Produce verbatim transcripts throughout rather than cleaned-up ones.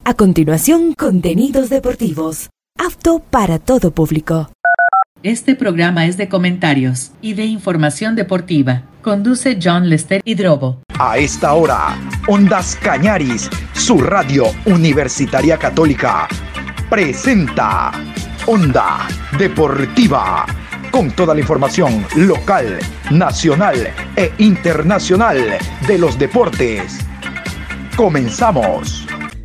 A continuación, contenidos deportivos, apto para todo público. Este programa es de comentarios y de información deportiva. Conduce John Lester Hidrobo. A esta hora, Ondas Cañaris, su radio universitaria católica, presenta Onda Deportiva, con toda la información local, nacional e internacional de los deportes. Comenzamos.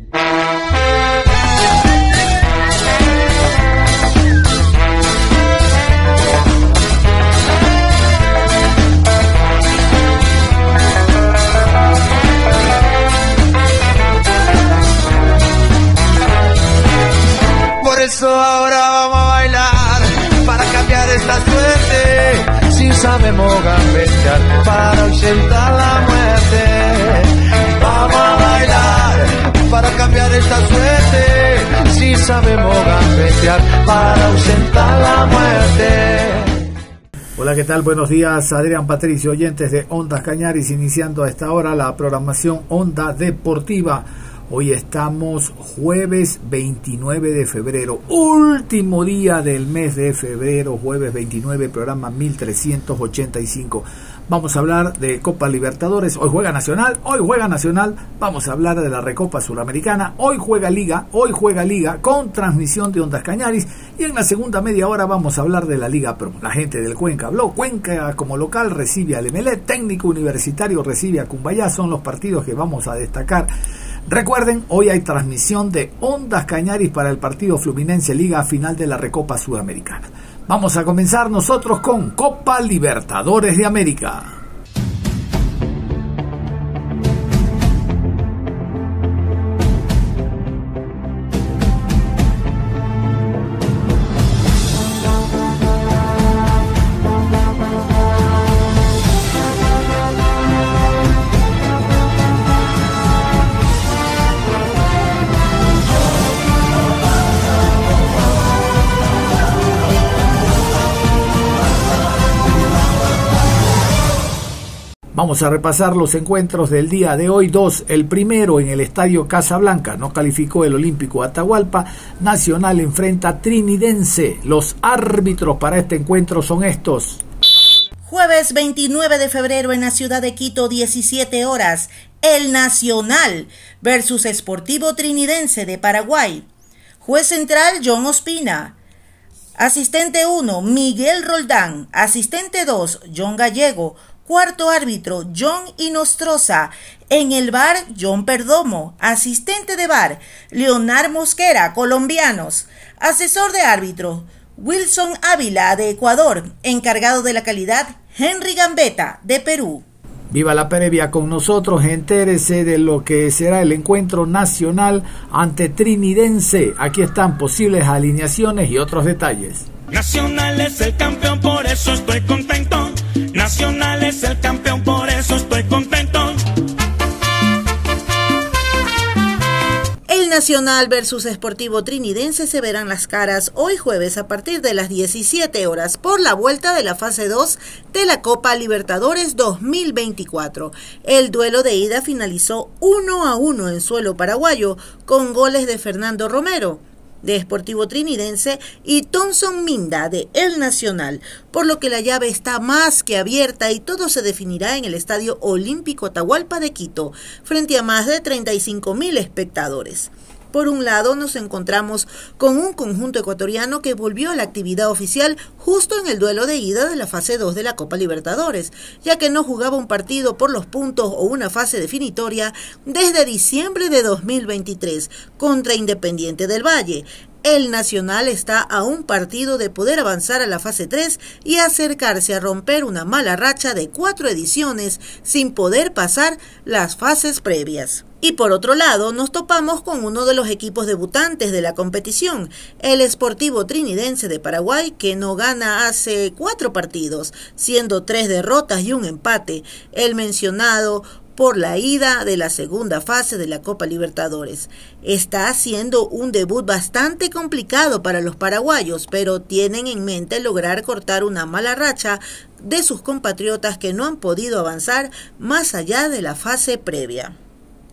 Por eso ahora vamos a bailar, para cambiar esta suerte. Si sabemos gambetear, para ausentar la muerte. Vamos a bailar, para cambiar esta suerte. Si sabemos gambetear, para ausentar la muerte. Hola, ¿qué tal? Buenos días, Adrián Patricio, oyentes de Ondas Cañaris, iniciando a esta hora la programación Onda Deportiva. Hoy estamos jueves veintinueve de febrero, último día del mes de febrero, jueves veintinueve, programa mil trescientos ochenta y cinco. Vamos a hablar de Copa Libertadores, hoy juega Nacional, hoy juega Nacional, vamos a hablar de la Recopa Suramericana, hoy juega Liga, hoy juega Liga con transmisión de Ondas Cañaris, y en la segunda media hora vamos a hablar de la Liga Pro. La gente del Cuenca habló, Cuenca como local recibe al Emelec, Técnico Universitario recibe a Cumbayá, son los partidos que vamos a destacar. Recuerden, hoy hay transmisión de Ondas Cañaris para el partido Fluminense Liga final de la Recopa Sudamericana. Vamos a comenzar nosotros con Copa Libertadores de América. Vamos a repasar los encuentros del día de hoy. Dos, el primero en el Estadio Casablanca, no calificó el Olímpico Atahualpa. Nacional enfrenta a Trinidense. Los árbitros para este encuentro son estos. Jueves veintinueve de febrero en la ciudad de Quito, diecisiete horas. El Nacional versus Sportivo Trinidense de Paraguay. Juez central John Ospina. Asistente uno, Miguel Roldán. Asistente dos, John Gallego. Cuarto árbitro, John Inostroza. En el V A R, John Perdomo. Asistente de V A R, Leonard Mosquera, colombianos. Asesor de árbitro, Wilson Ávila, de Ecuador. Encargado de la calidad, Henry Gambetta, de Perú. Viva la previa con nosotros, entérese de lo que será el encuentro nacional ante Trinidense. Aquí están posibles alineaciones y otros detalles. Nacional es el campeón, por eso estoy contento. Nacional es el campeón, por eso estoy contento. El Nacional versus Sportivo Trinidense se verán las caras hoy jueves a partir de las diecisiete horas por la vuelta de la fase dos de la Copa Libertadores dos mil veinticuatro. El duelo de ida finalizó uno a uno en suelo paraguayo con goles de Fernando Romero, de Sportivo Trinidense, y Thomson Minda, de El Nacional, por lo que la llave está más que abierta y todo se definirá en el Estadio Olímpico Atahualpa de Quito, frente a más de treinta y cinco mil espectadores. Por un lado, nos encontramos con un conjunto ecuatoriano que volvió a la actividad oficial justo en el duelo de ida de la fase dos de la Copa Libertadores, ya que no jugaba un partido por los puntos o una fase definitoria desde diciembre de dos mil veintitrés contra Independiente del Valle. El Nacional está a un partido de poder avanzar a la fase tres y acercarse a romper una mala racha de cuatro ediciones sin poder pasar las fases previas. Y por otro lado, nos topamos con uno de los equipos debutantes de la competición, el Sportivo Trinidense de Paraguay, que no gana hace cuatro partidos, siendo tres derrotas y un empate. El mencionado por la ida de la segunda fase de la Copa Libertadores. Está haciendo un debut bastante complicado para los paraguayos, pero tienen en mente lograr cortar una mala racha de sus compatriotas que no han podido avanzar más allá de la fase previa.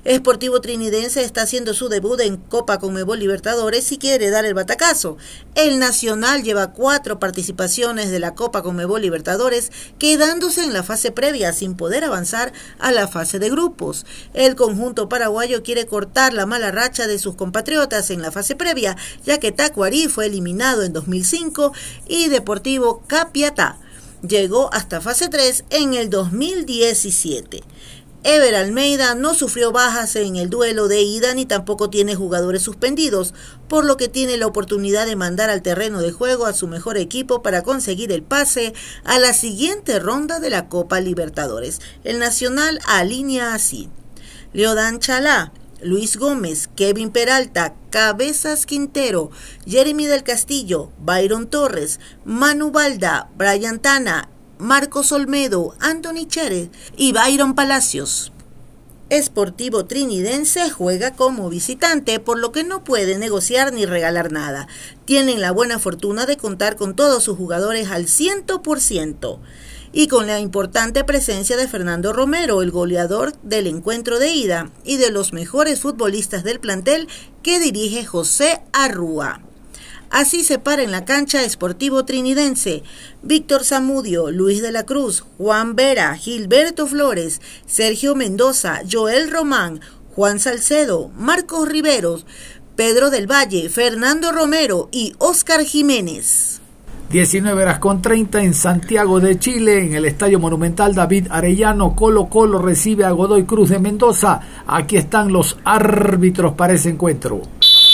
Sportivo Trinidense está haciendo su debut en Copa Conmebol Libertadores y quiere dar el batacazo. El Nacional lleva cuatro participaciones de la Copa Conmebol Libertadores, quedándose en la fase previa sin poder avanzar a la fase de grupos. El conjunto paraguayo quiere cortar la mala racha de sus compatriotas en la fase previa, ya que Tacuarí fue eliminado en dos mil cinco y Deportivo Capiatá llegó hasta fase tres en el dos mil diecisiete. Ever Almeida no sufrió bajas en el duelo de ida ni tampoco tiene jugadores suspendidos, por lo que tiene la oportunidad de mandar al terreno de juego a su mejor equipo para conseguir el pase a la siguiente ronda de la Copa Libertadores. El Nacional alinea así: Leodán Chalá, Luis Gómez, Kevin Peralta, Cabezas Quintero, Jeremy del Castillo, Byron Torres, Manu Balda, Brian Tana, Marcos Olmedo, Anthony Chérez y Byron Palacios. Sportivo Trinidense juega como visitante, por lo que no puede negociar ni regalar nada. Tienen la buena fortuna de contar con todos sus jugadores al cien por ciento. Y con la importante presencia de Fernando Romero, el goleador del encuentro de ida, y de los mejores futbolistas del plantel que dirige José Arrúa. Así se para en la cancha Sportivo Trinidense: Víctor Zamudio, Luis de la Cruz, Juan Vera, Gilberto Flores, Sergio Mendoza, Joel Román, Juan Salcedo, Marcos Riveros, Pedro del Valle, Fernando Romero y Óscar Jiménez. diecinueve horas con treinta en Santiago de Chile, en el Estadio Monumental David Arellano. Colo Colo recibe a Godoy Cruz de Mendoza. Aquí están los árbitros para ese encuentro.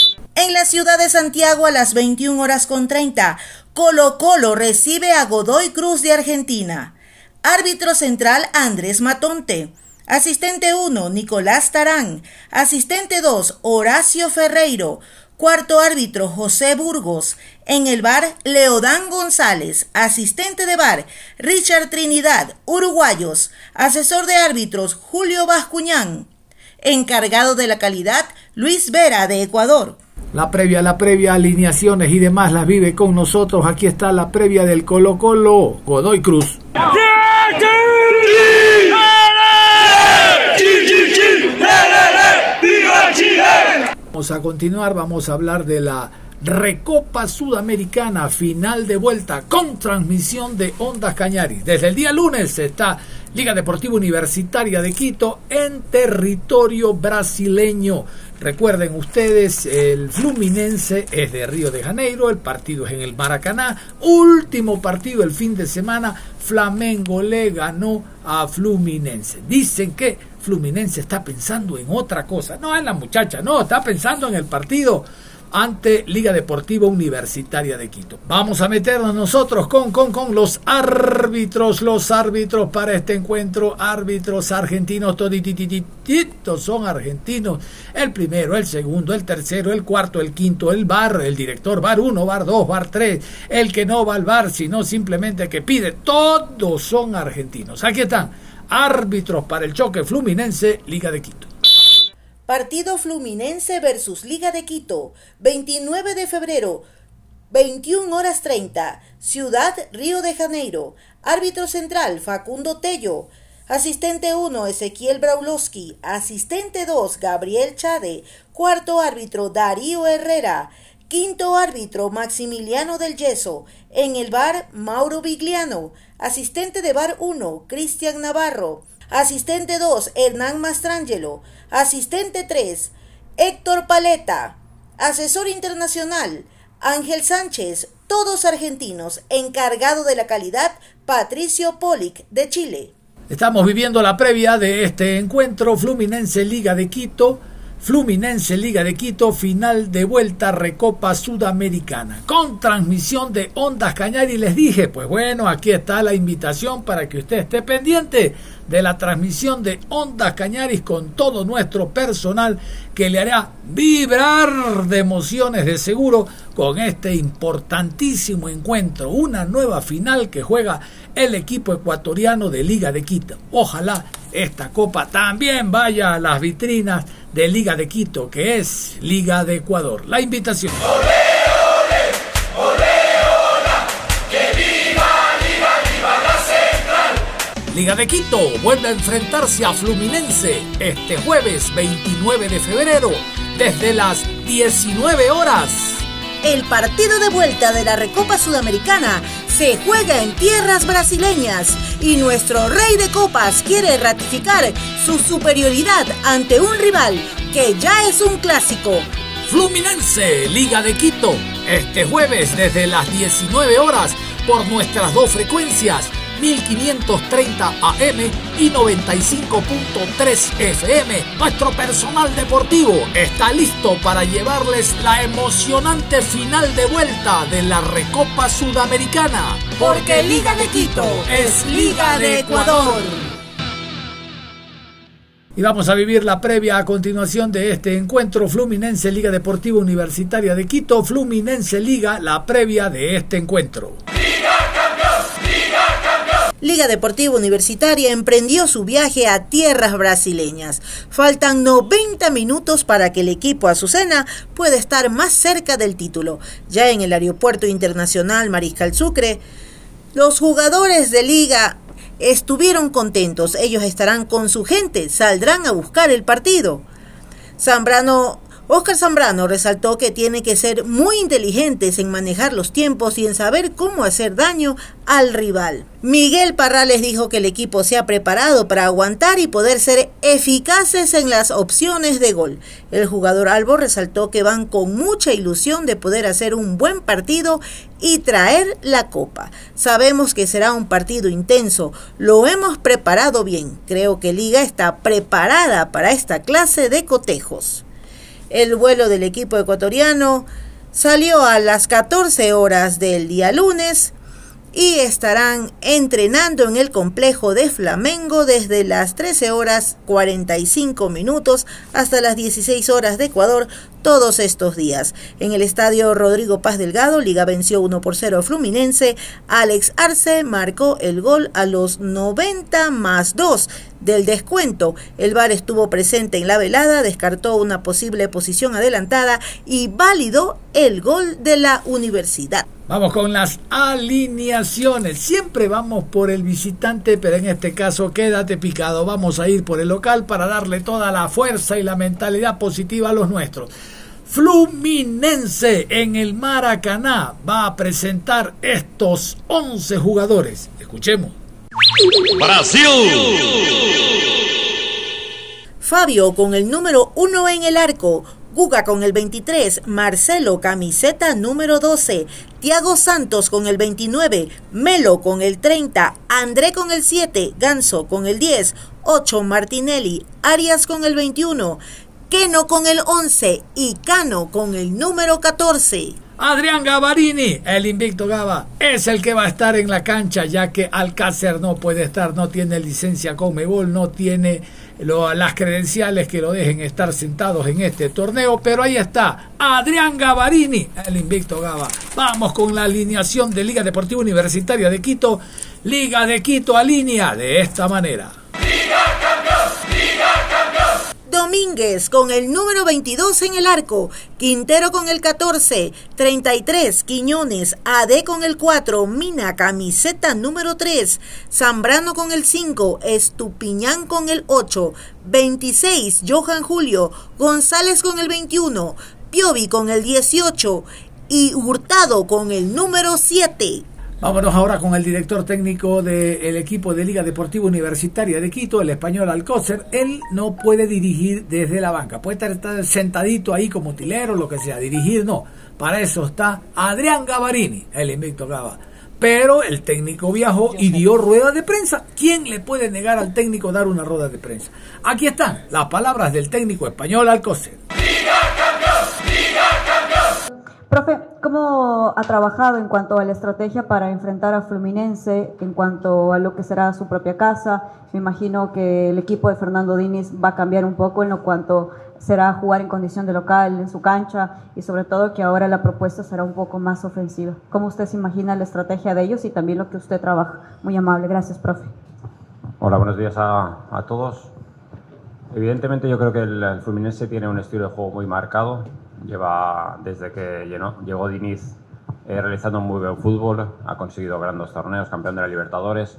En la ciudad de Santiago, a las veintiuna horas con treinta, Colo Colo recibe a Godoy Cruz de Argentina. Árbitro central Andrés Matonte. Asistente uno, Nicolás Tarán. Asistente dos, Horacio Ferreiro. Cuarto árbitro, José Burgos. En el V A R, Leodán González. Asistente de V A R, Richard Trinidad, uruguayos. Asesor de árbitros, Julio Bascuñán. Encargado de la calidad, Luis Vera, de Ecuador. La previa, la previa, alineaciones y demás las vive con nosotros. Aquí está la previa del Colo Colo, Godoy Cruz. Vamos a continuar, vamos a hablar de la Recopa Sudamericana, final de vuelta con transmisión de Ondas Cañaris. Desde el día lunes está Liga Deportiva Universitaria de Quito en territorio brasileño. Recuerden ustedes, el Fluminense es de Río de Janeiro, el partido es en el Maracaná. Último partido el fin de semana, Flamengo le ganó a Fluminense. Dicen que Fluminense está pensando en otra cosa. No, es la muchacha, no, está pensando en el partido ante Liga Deportiva Universitaria de Quito. Vamos a meternos nosotros con, con, con los árbitros, los árbitros para este encuentro, árbitros argentinos, todititititos son argentinos, el primero, el segundo, el tercero, el cuarto, el quinto, el V A R, el director, V A R uno, V A R dos, V A R tres, el que no va al V A R, sino simplemente que pide, todos son argentinos. Aquí están, árbitros para el choque Fluminense, Liga de Quito. Partido Fluminense versus Liga de Quito, veintinueve de febrero, veintiuna horas treinta, Ciudad Río de Janeiro. Árbitro central, Facundo Tello. Asistente uno, Ezequiel Braulowski. Asistente dos, Gabriel Chade. Cuarto árbitro, Darío Herrera. Quinto árbitro, Maximiliano del Yeso. En el V A R, Mauro Vigliano. Asistente de V A R uno, Cristian Navarro. Asistente dos, Hernán Mastrangelo. Asistente tres, Héctor Paleta. Asesor internacional, Ángel Sánchez. Todos argentinos. Encargado de la calidad, Patricio Polic, de Chile. Estamos viviendo la previa de este encuentro Fluminense Liga de Quito. Fluminense Liga de Quito, final de vuelta Recopa Sudamericana, con transmisión de Ondas Cañaris. Les dije, pues bueno, aquí está la invitación para que usted esté pendiente de la transmisión de Ondas Cañaris con todo nuestro personal que le hará vibrar de emociones de seguro con este importantísimo encuentro, una nueva final que juega el equipo ecuatoriano de Liga de Quito. Ojalá esta copa también vaya a las vitrinas de Liga de Quito, que es Liga de Ecuador. La invitación. ¡Olé, olé! ¡Olé, hola! ¡Que viva, viva, viva la Central! Liga de Quito vuelve a enfrentarse a Fluminense este jueves veintinueve de febrero desde las diecinueve horas. El partido de vuelta de la Recopa Sudamericana se juega en tierras brasileñas y nuestro rey de copas quiere ratificar su superioridad ante un rival que ya es un clásico. Fluminense, Liga de Quito, este jueves desde las diecinueve horas por nuestras dos frecuencias, mil quinientos treinta A M y noventa y cinco punto tres F M. Nuestro personal deportivo está listo para llevarles la emocionante final de vuelta de la Recopa Sudamericana. Porque Liga de Quito es Liga de Ecuador. Y vamos a vivir la previa a continuación de este encuentro Fluminense Liga Deportiva Universitaria de Quito. Fluminense Liga, la previa de este encuentro. Liga Deportiva Universitaria emprendió su viaje a tierras brasileñas. Faltan noventa minutos para que el equipo azucena pueda estar más cerca del título. Ya en el Aeropuerto Internacional Mariscal Sucre, los jugadores de Liga estuvieron contentos. Ellos estarán con su gente, saldrán a buscar el partido. Zambrano... Oscar Zambrano resaltó que tiene que ser muy inteligentes en manejar los tiempos y en saber cómo hacer daño al rival. Miguel Parrales dijo que el equipo se ha preparado para aguantar y poder ser eficaces en las opciones de gol. El jugador albo resaltó que van con mucha ilusión de poder hacer un buen partido y traer la copa. Sabemos que será un partido intenso, lo hemos preparado bien. Creo que Liga está preparada para esta clase de cotejos. El vuelo del equipo ecuatoriano salió a las catorce horas del día lunes y estarán entrenando en el complejo de Flamengo desde las trece horas cuarenta y cinco minutos hasta las dieciséis horas de Ecuador todos estos días. En el estadio Rodrigo Paz Delgado, Liga venció uno por cero a Fluminense. Alex Arce marcó el gol a los noventa más dos del descuento. El V A R estuvo presente en la velada, descartó una posible posición adelantada y validó el gol de la universidad. Vamos con las alineaciones. Siempre vamos por el visitante, pero en este caso quédate picado. Vamos a ir por el local para darle toda la fuerza y la mentalidad positiva a los nuestros. Fluminense en el Maracaná va a presentar estos once jugadores. Escuchemos. Brasil. Fabio con el número uno en el arco. Guga con el veintitrés, Marcelo camiseta número doce, Thiago Santos con el veintinueve, Melo con el treinta, André con el siete, Ganso con el diez, ocho Martinelli, Arias con el veintiuno, Keno con el once y Cano con el número catorce. Adrián Gavarini, el invicto Gava, es el que va a estar en la cancha, ya que Alcácer no puede estar, no tiene licencia Conmebol, no tiene lo, las credenciales que lo dejen estar sentados en este torneo, pero ahí está, Adrián Gavarini, el invicto Gava. Vamos con la alineación de Liga Deportiva Universitaria de Quito. Liga de Quito alinea de esta manera. Liga campeón, Liga campeón. Domínguez con el número veintidós en el arco, Quintero con el catorce, treinta y tres Quiñones, A D con el cuatro, Mina camiseta número tres, Zambrano con el cinco, Estupiñán con el ocho, veintiséis Johan Julio, González con el veintiuno, Piovi con el dieciocho y Hurtado con el número siete. Vámonos ahora con el director técnico del equipo de Liga Deportiva Universitaria de Quito, el español Alcócer. Él no puede dirigir desde la banca, puede estar sentadito ahí como tilero, lo que sea, dirigir no. Para eso está Adrián Gavarini, el invicto Gava. Pero el técnico viajó y dio rueda de prensa. ¿Quién le puede negar al técnico dar una rueda de prensa? Aquí están las palabras del técnico español Alcócer. Liga campeón, Liga campeón. Profe, ¿cómo ha trabajado en cuanto a la estrategia para enfrentar a Fluminense, en cuanto a lo que será su propia casa? Me imagino que el equipo de Fernando Diniz va a cambiar un poco en lo cuanto será jugar en condición de local, en su cancha, y sobre todo que ahora la propuesta será un poco más ofensiva. ¿Cómo usted se imagina la estrategia de ellos y también lo que usted trabaja? Muy amable, gracias, profe. Hola, buenos días a, a todos. Evidentemente yo creo que el, el Fluminense tiene un estilo de juego muy marcado. Lleva, desde que llenó, llegó Diniz eh, realizando un muy buen fútbol, ha conseguido grandes torneos, campeón de la Libertadores,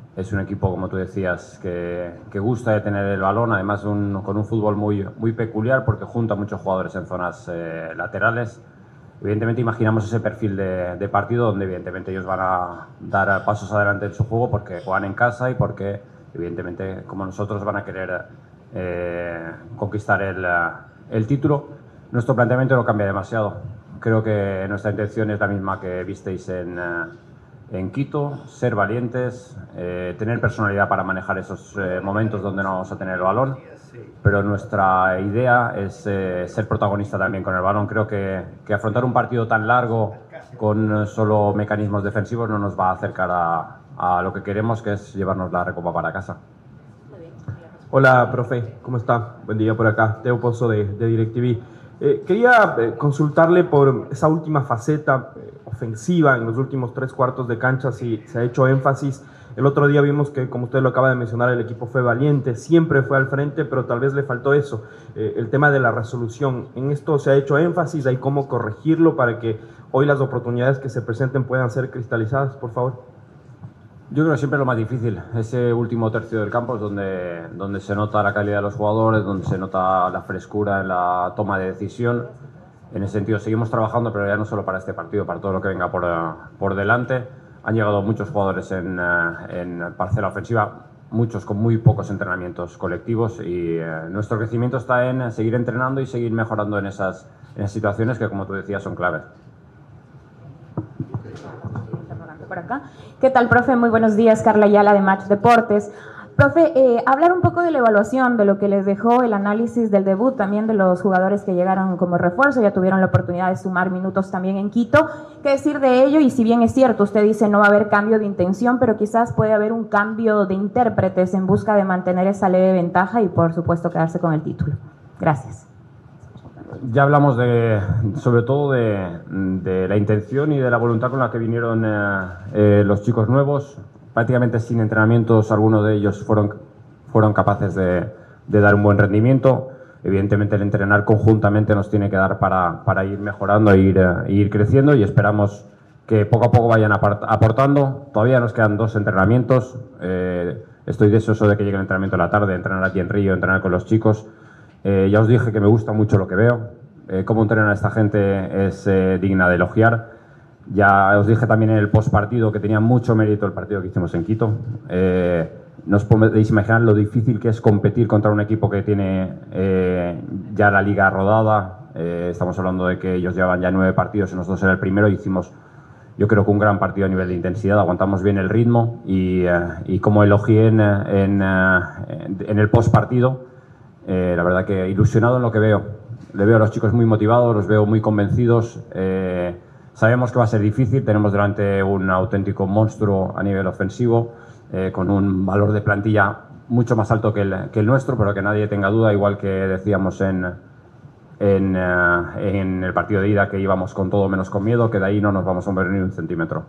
Es un equipo, como tú decías, que, que gusta de tener el balón, además un, con un fútbol muy, muy peculiar porque junta muchos jugadores en zonas eh, laterales. Evidentemente imaginamos ese perfil de, de partido donde evidentemente ellos van a dar pasos adelante en su juego porque juegan en casa y porque evidentemente como nosotros van a querer eh, conquistar el, el título. Nuestro planteamiento no cambia demasiado. Creo que nuestra intención es la misma que visteis en... en Quito, ser valientes, eh, tener personalidad para manejar esos eh, momentos donde no vamos a tener el balón, pero nuestra idea es eh, ser protagonista también con el balón. Creo que, que afrontar un partido tan largo con solo mecanismos defensivos no nos va a acercar a, a lo que queremos, que es llevarnos la Recopa para casa. Hola, profe, ¿cómo está? Buen día por acá, Teo Pozo de, de DirecTV. Eh, quería eh, consultarle por esa última faceta eh, ofensiva en los últimos tres cuartos de cancha, si se ha hecho énfasis. El otro día vimos que, como usted lo acaba de mencionar, el equipo fue valiente, siempre fue al frente, pero tal vez le faltó eso, eh, el tema de la resolución. En esto se ha hecho énfasis, hay cómo corregirlo para que hoy las oportunidades que se presenten puedan ser cristalizadas, por favor. Yo creo que siempre es lo más difícil, ese último tercio del campo es donde, donde se nota la calidad de los jugadores, donde se nota la frescura en la toma de decisión. En ese sentido seguimos trabajando, pero ya no solo para este partido, para todo lo que venga por, por delante. Han llegado muchos jugadores en, en parcela ofensiva, muchos con muy pocos entrenamientos colectivos y eh, nuestro crecimiento está en seguir entrenando y seguir mejorando en esas, en esas situaciones que, como tú decías, son claves. Por acá. ¿Qué tal, profe? Muy buenos días, Carla Ayala de Match Deportes. Profe, eh, hablar un poco de la evaluación, de lo que les dejó el análisis del debut, también de los jugadores que llegaron como refuerzo, ya tuvieron la oportunidad de sumar minutos también en Quito. ¿Qué decir de ello? Y si bien es cierto, usted dice no va a haber cambio de intención, pero quizás puede haber un cambio de intérpretes en busca de mantener esa leve ventaja y, por supuesto, quedarse con el título. Gracias. Ya hablamos de, sobre todo de, de la intención y de la voluntad con la que vinieron eh, eh, los chicos nuevos. Prácticamente sin entrenamientos, algunos de ellos fueron, fueron capaces de, de dar un buen rendimiento. Evidentemente el entrenar conjuntamente nos tiene que dar para, para ir mejorando e ir, e ir creciendo y esperamos que poco a poco vayan aportando. Todavía nos quedan dos entrenamientos. Eh, estoy deseoso de que llegue el entrenamiento a la tarde, entrenar aquí en Río, entrenar con los chicos. Eh, ya os dije que me gusta mucho lo que veo. Eh, cómo entrenan a esta gente es eh, digna de elogiar. Ya os dije también en el postpartido que tenía mucho mérito el partido que hicimos en Quito. Eh, no os podéis imaginar lo difícil que es competir contra un equipo que tiene eh, ya la liga rodada. Eh, estamos hablando de que ellos llevaban ya nueve partidos y nosotros era el primero. Hicimos, yo creo que un gran partido a nivel de intensidad. Aguantamos bien el ritmo y, eh, y como elogié en, en, en el postpartido, Eh, la verdad que ilusionado en lo que veo. Le veo a los chicos muy motivados, los veo muy convencidos. Eh, sabemos que va a ser difícil, tenemos delante un auténtico monstruo a nivel ofensivo, eh, con un valor de plantilla mucho más alto que el, que el nuestro, pero que nadie tenga duda, igual que decíamos en, en, uh, en el partido de ida, que íbamos con todo menos con miedo, que de ahí no nos vamos a mover ni un centímetro.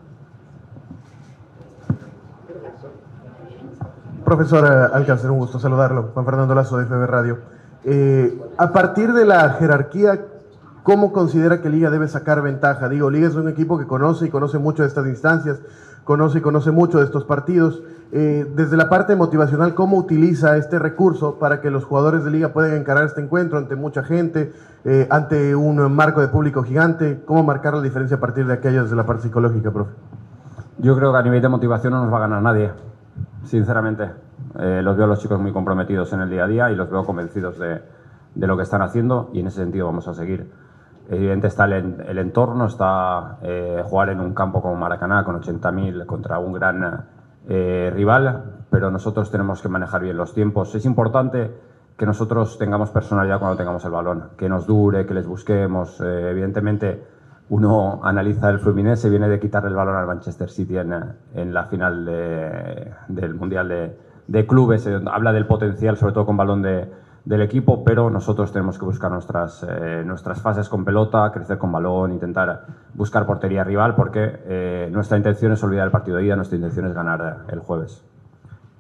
Profesor Alcácer, un gusto saludarlo. Juan Fernando Lazo de F B Radio. Eh, a partir de la jerarquía, ¿cómo considera que Liga debe sacar ventaja? Digo, Liga es un equipo que conoce y conoce mucho de estas instancias, conoce y conoce mucho de estos partidos. Eh, desde la parte motivacional, ¿cómo utiliza este recurso para que los jugadores de Liga puedan encarar este encuentro ante mucha gente, eh, ante un marco de público gigante? ¿Cómo marcar la diferencia a partir de aquello desde la parte psicológica, profe? Yo creo que a nivel de motivación no nos va a ganar nadie. Sinceramente, eh, los veo a los chicos muy comprometidos en el día a día y los veo convencidos de, de lo que están haciendo y en ese sentido vamos a seguir. Evidente está el, el entorno, está eh, jugar en un campo como Maracaná con ochenta mil contra un gran eh, rival, pero nosotros tenemos que manejar bien los tiempos. Es importante que nosotros tengamos personalidad cuando tengamos el balón, que nos dure, que les busquemos. Eh, evidentemente, uno analiza el Fluminense, viene de quitarle el balón al Manchester City en, en la final de, del Mundial de, de Clubes. Eh, habla del potencial, sobre todo con balón de, del equipo, pero nosotros tenemos que buscar nuestras, eh, nuestras fases con pelota, crecer con balón, intentar buscar portería rival, porque eh, nuestra intención es olvidar el partido de ida, nuestra intención es ganar el jueves.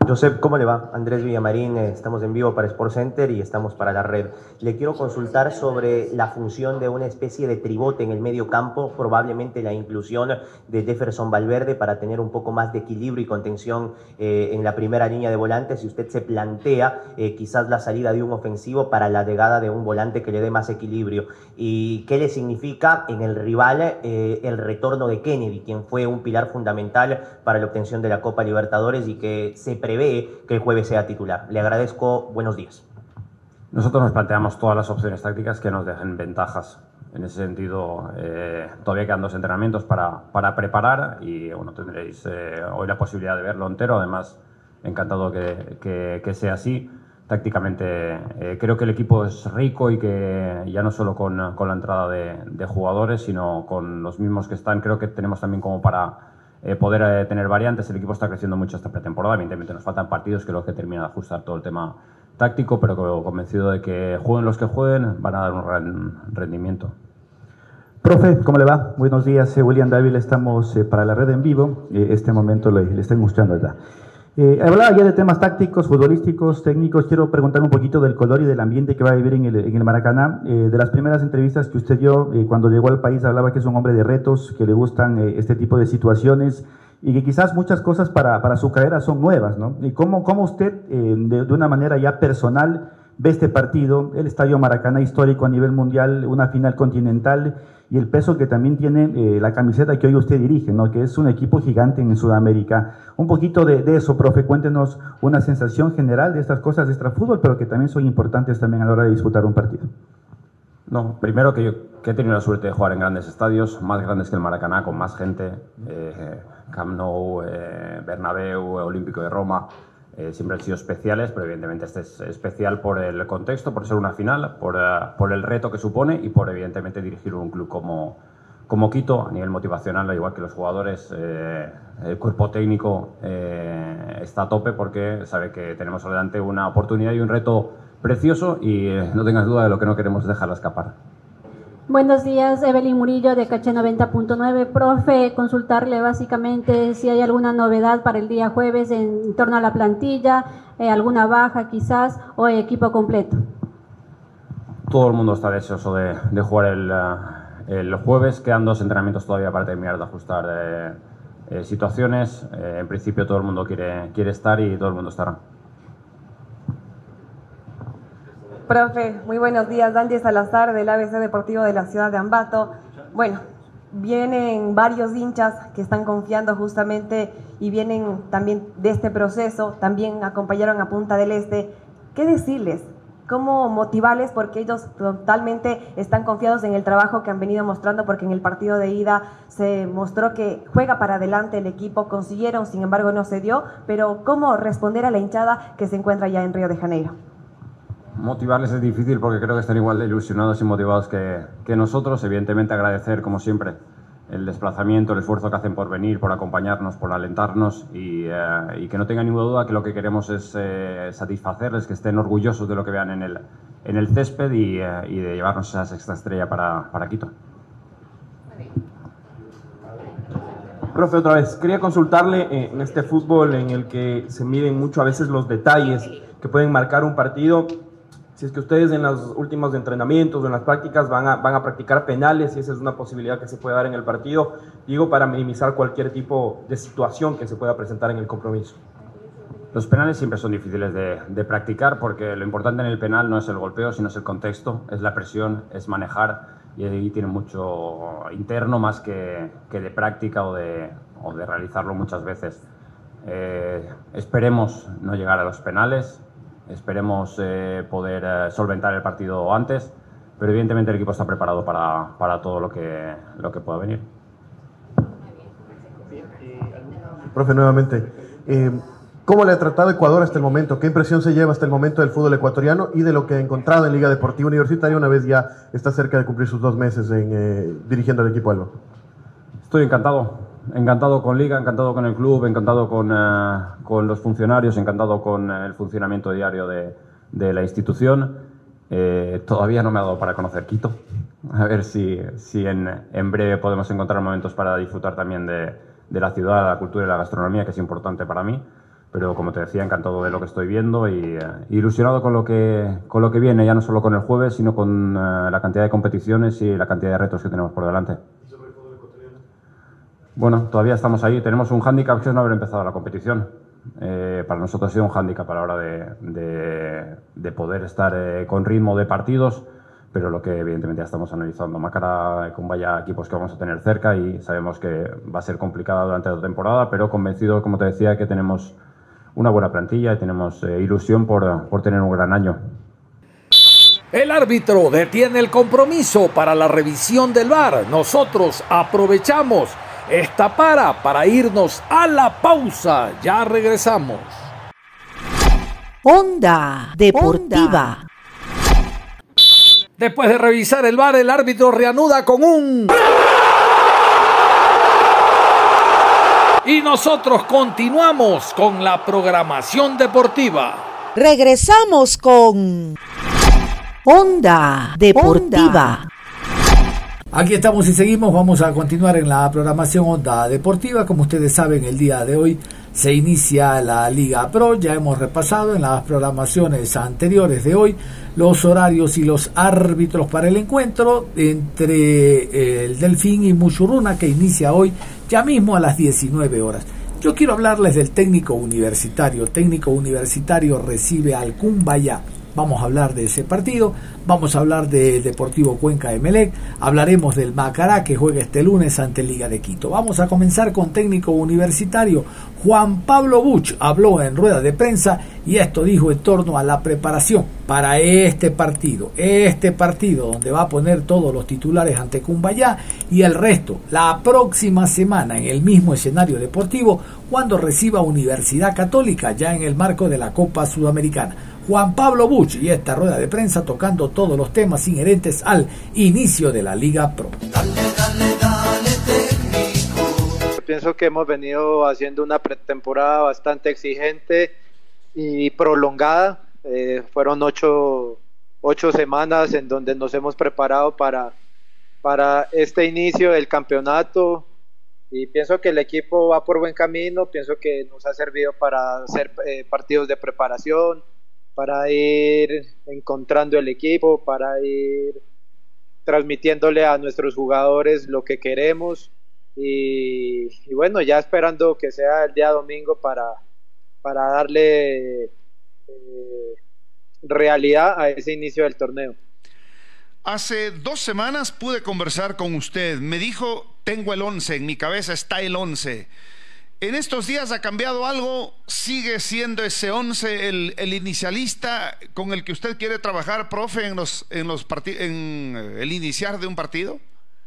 Josep, ¿cómo le va? Andrés Villamarín, eh, estamos en vivo para Sport Center y estamos para la red. Le quiero consultar sobre la función de una especie de tribote en el medio campo, probablemente la inclusión de Jefferson Valverde para tener un poco más de equilibrio y contención eh, en la primera línea de volantes, si usted se plantea eh, quizás la salida de un ofensivo para la llegada de un volante que le dé más equilibrio. ¿Y qué le significa en el rival eh, el retorno de Kennedy, quien fue un pilar fundamental para la obtención de la Copa Libertadores y que se prevé que el jueves sea titular? Le agradezco, buenos días. Nosotros nos planteamos todas las opciones tácticas que nos dejen ventajas. En ese sentido, eh, todavía quedan dos entrenamientos para, para preparar y bueno, tendréis eh, hoy la posibilidad de verlo entero. Además, encantado que, que, que sea así. Tácticamente eh, creo que el equipo es rico y que ya no solo con, con la entrada de, de jugadores, sino con los mismos que están, creo que tenemos también como para eh, poder eh, tener variantes. El equipo está creciendo mucho esta pretemporada, evidentemente nos faltan partidos que es lo que termina de ajustar todo el tema táctico, pero convencido de que jueguen los que jueguen van a dar un rendimiento. Profe, ¿cómo le va? Buenos días, eh, William Dávila, estamos eh, para la red en vivo, eh, este momento le, le estoy mostrando allá. Eh, hablaba ya de temas tácticos, futbolísticos, técnicos. Quiero preguntar un poquito del color y del ambiente que va a vivir en el, en el Maracaná. Eh, de las primeras entrevistas que usted dio eh, cuando llegó al país, hablaba que es un hombre de retos, que le gustan eh, este tipo de situaciones y que quizás muchas cosas para, para su carrera son nuevas, ¿no? ¿Y cómo, cómo usted, eh, de, de una manera ya personal, ve este partido, el Estadio Maracaná histórico a nivel mundial, una final continental y el peso que también tiene eh, la camiseta que hoy usted dirige, ¿no? Que es un equipo gigante en Sudamérica? Un poquito de, de eso, profe, cuéntenos una sensación general de estas cosas de extrafútbol, pero que también son importantes también a la hora de disputar un partido. No, primero que yo que he tenido la suerte de jugar en grandes estadios, más grandes que el Maracaná, con más gente, eh, Camp Nou, eh, Bernabéu, Olímpico de Roma. Eh, siempre han sido especiales, pero evidentemente este es especial por el contexto, por ser una final, por, uh, por el reto que supone y por evidentemente dirigir un club como, como Quito a nivel motivacional, al igual que los jugadores. Eh, el cuerpo técnico eh, está a tope porque sabe que tenemos adelante una oportunidad y un reto precioso y eh, no tengas duda de lo que no queremos dejarla escapar. Buenos días, Evelyn Murillo de Caché noventa punto nueve. Profe, consultarle básicamente si hay alguna novedad para el día jueves en, en torno a la plantilla, eh, alguna baja quizás o equipo completo. Todo el mundo está deseoso de, de jugar el, el jueves. Quedan dos entrenamientos todavía para terminar de ajustar eh, eh, situaciones. Eh, en principio todo el mundo quiere, quiere estar y todo el mundo estará. Profe, muy buenos días. Andy Salazar del A B C Deportivo de la ciudad de Ambato. Bueno, vienen varios hinchas que están confiando justamente y vienen también de este proceso, también acompañaron a Punta del Este. ¿Qué decirles? ¿Cómo motivarles? Porque ellos totalmente están confiados en el trabajo que han venido mostrando, porque en el partido de ida se mostró que juega para adelante el equipo, consiguieron, sin embargo no se dio, pero ¿cómo responder a la hinchada que se encuentra ya en Río de Janeiro? Motivarles es difícil porque creo que están igual de ilusionados y motivados que, que nosotros. Evidentemente agradecer, como siempre, el desplazamiento, el esfuerzo que hacen por venir, por acompañarnos, por alentarnos y, eh, y que no tengan ninguna duda que lo que queremos es eh, satisfacerles, que estén orgullosos de lo que vean en el, en el césped y, eh, y de llevarnos esa sexta estrella para, para Quito. Profe, otra vez, quería consultarle en este fútbol en el que se miden mucho a veces los detalles que pueden marcar un partido. Si es que ustedes en los últimos entrenamientos o en las prácticas van a, van a practicar penales, y esa es una posibilidad que se puede dar en el partido, digo, para minimizar cualquier tipo de situación que se pueda presentar en el compromiso. Los penales siempre son difíciles de, de practicar porque lo importante en el penal no es el golpeo, sino es el contexto, es la presión, es manejar, y ahí tiene mucho interno más que, que de práctica o de, o de realizarlo muchas veces. Eh, esperemos no llegar a los penales. Esperemos eh, poder eh, solventar el partido antes, pero evidentemente el equipo está preparado para, para todo lo que, lo que pueda venir. Profe, nuevamente, eh, ¿cómo le ha tratado Ecuador hasta el momento? ¿Qué impresión se lleva hasta el momento del fútbol ecuatoriano y de lo que ha encontrado en Liga Deportiva Universitaria una vez ya está cerca de cumplir sus dos meses en, eh, dirigiendo al equipo Alba? Estoy encantado. Encantado con Liga, encantado con el club, encantado con, uh, con los funcionarios, encantado con uh, el funcionamiento diario de, de la institución. Eh, todavía no me ha dado para conocer Quito. A ver si, si en, en breve podemos encontrar momentos para disfrutar también de, de la ciudad, la cultura y la gastronomía, que es importante para mí. pero como te decía, encantado de lo que estoy viendo y eh, ilusionado con lo que con lo que viene, ya no solo con el jueves, sino con eh, la cantidad de competiciones y la cantidad de retos que tenemos por delante. Bueno, todavía estamos ahí, tenemos un hándicap que es no haber empezado la competición. Eh, para nosotros ha sido un hándicap a la hora de, de, de poder estar eh, con ritmo de partidos, pero lo que evidentemente ya estamos analizando. Macara con vaya equipos que vamos a tener cerca y sabemos que va a ser complicada durante la temporada, pero convencido, como te decía, que tenemos una buena plantilla y tenemos eh, ilusión por, por tener un gran año. El árbitro detiene el compromiso para la revisión del V A R. Nosotros aprovechamos esta para para irnos a la pausa. Ya regresamos. Onda Deportiva. Después de revisar el V A R, el árbitro reanuda con un... Y nosotros continuamos con la programación deportiva. Regresamos con Onda Deportiva. Aquí estamos y seguimos, vamos a continuar en la programación Onda Deportiva. Como ustedes saben, el día de hoy se inicia la Liga Pro. Ya hemos repasado en las programaciones anteriores de hoy los horarios y los árbitros para el encuentro entre el Delfín y Muchurruna, que inicia hoy ya mismo a las diecinueve horas. Yo quiero hablarles del técnico universitario. Técnico universitario recibe al Cumbayá. Vamos a hablar de ese partido, vamos a hablar del Deportivo Cuenca Emelec, hablaremos del Macará que juega este lunes ante Liga de Quito. Vamos a comenzar con técnico universitario. Juan Pablo Buch habló en rueda de prensa y esto dijo en torno a la preparación para este partido, este partido donde va a poner todos los titulares ante Cumbayá y el resto la próxima semana en el mismo escenario deportivo cuando reciba Universidad Católica ya en el marco de la Copa Sudamericana. Juan Pablo Buch y esta rueda de prensa tocando todos los temas inherentes al inicio de la Liga Pro. Dale, dale, dale, técnico. Pienso que hemos venido haciendo una pretemporada bastante exigente y prolongada. Eh, fueron ocho, ocho semanas en donde nos hemos preparado para, para este inicio del campeonato y pienso que el equipo va por buen camino. Pienso que nos ha servido para hacer eh, partidos de preparación, para ir encontrando el equipo, para ir transmitiéndole a nuestros jugadores lo que queremos y, y bueno, ya esperando que sea el día domingo para, para darle eh, realidad a ese inicio del torneo. Hace dos semanas pude conversar con usted, me dijo, tengo el once, en mi cabeza está el once. ¿En estos días ha cambiado algo? ¿Sigue siendo ese once el, el inicialista con el que usted quiere trabajar, profe, en, los, en, los en el iniciar de un partido?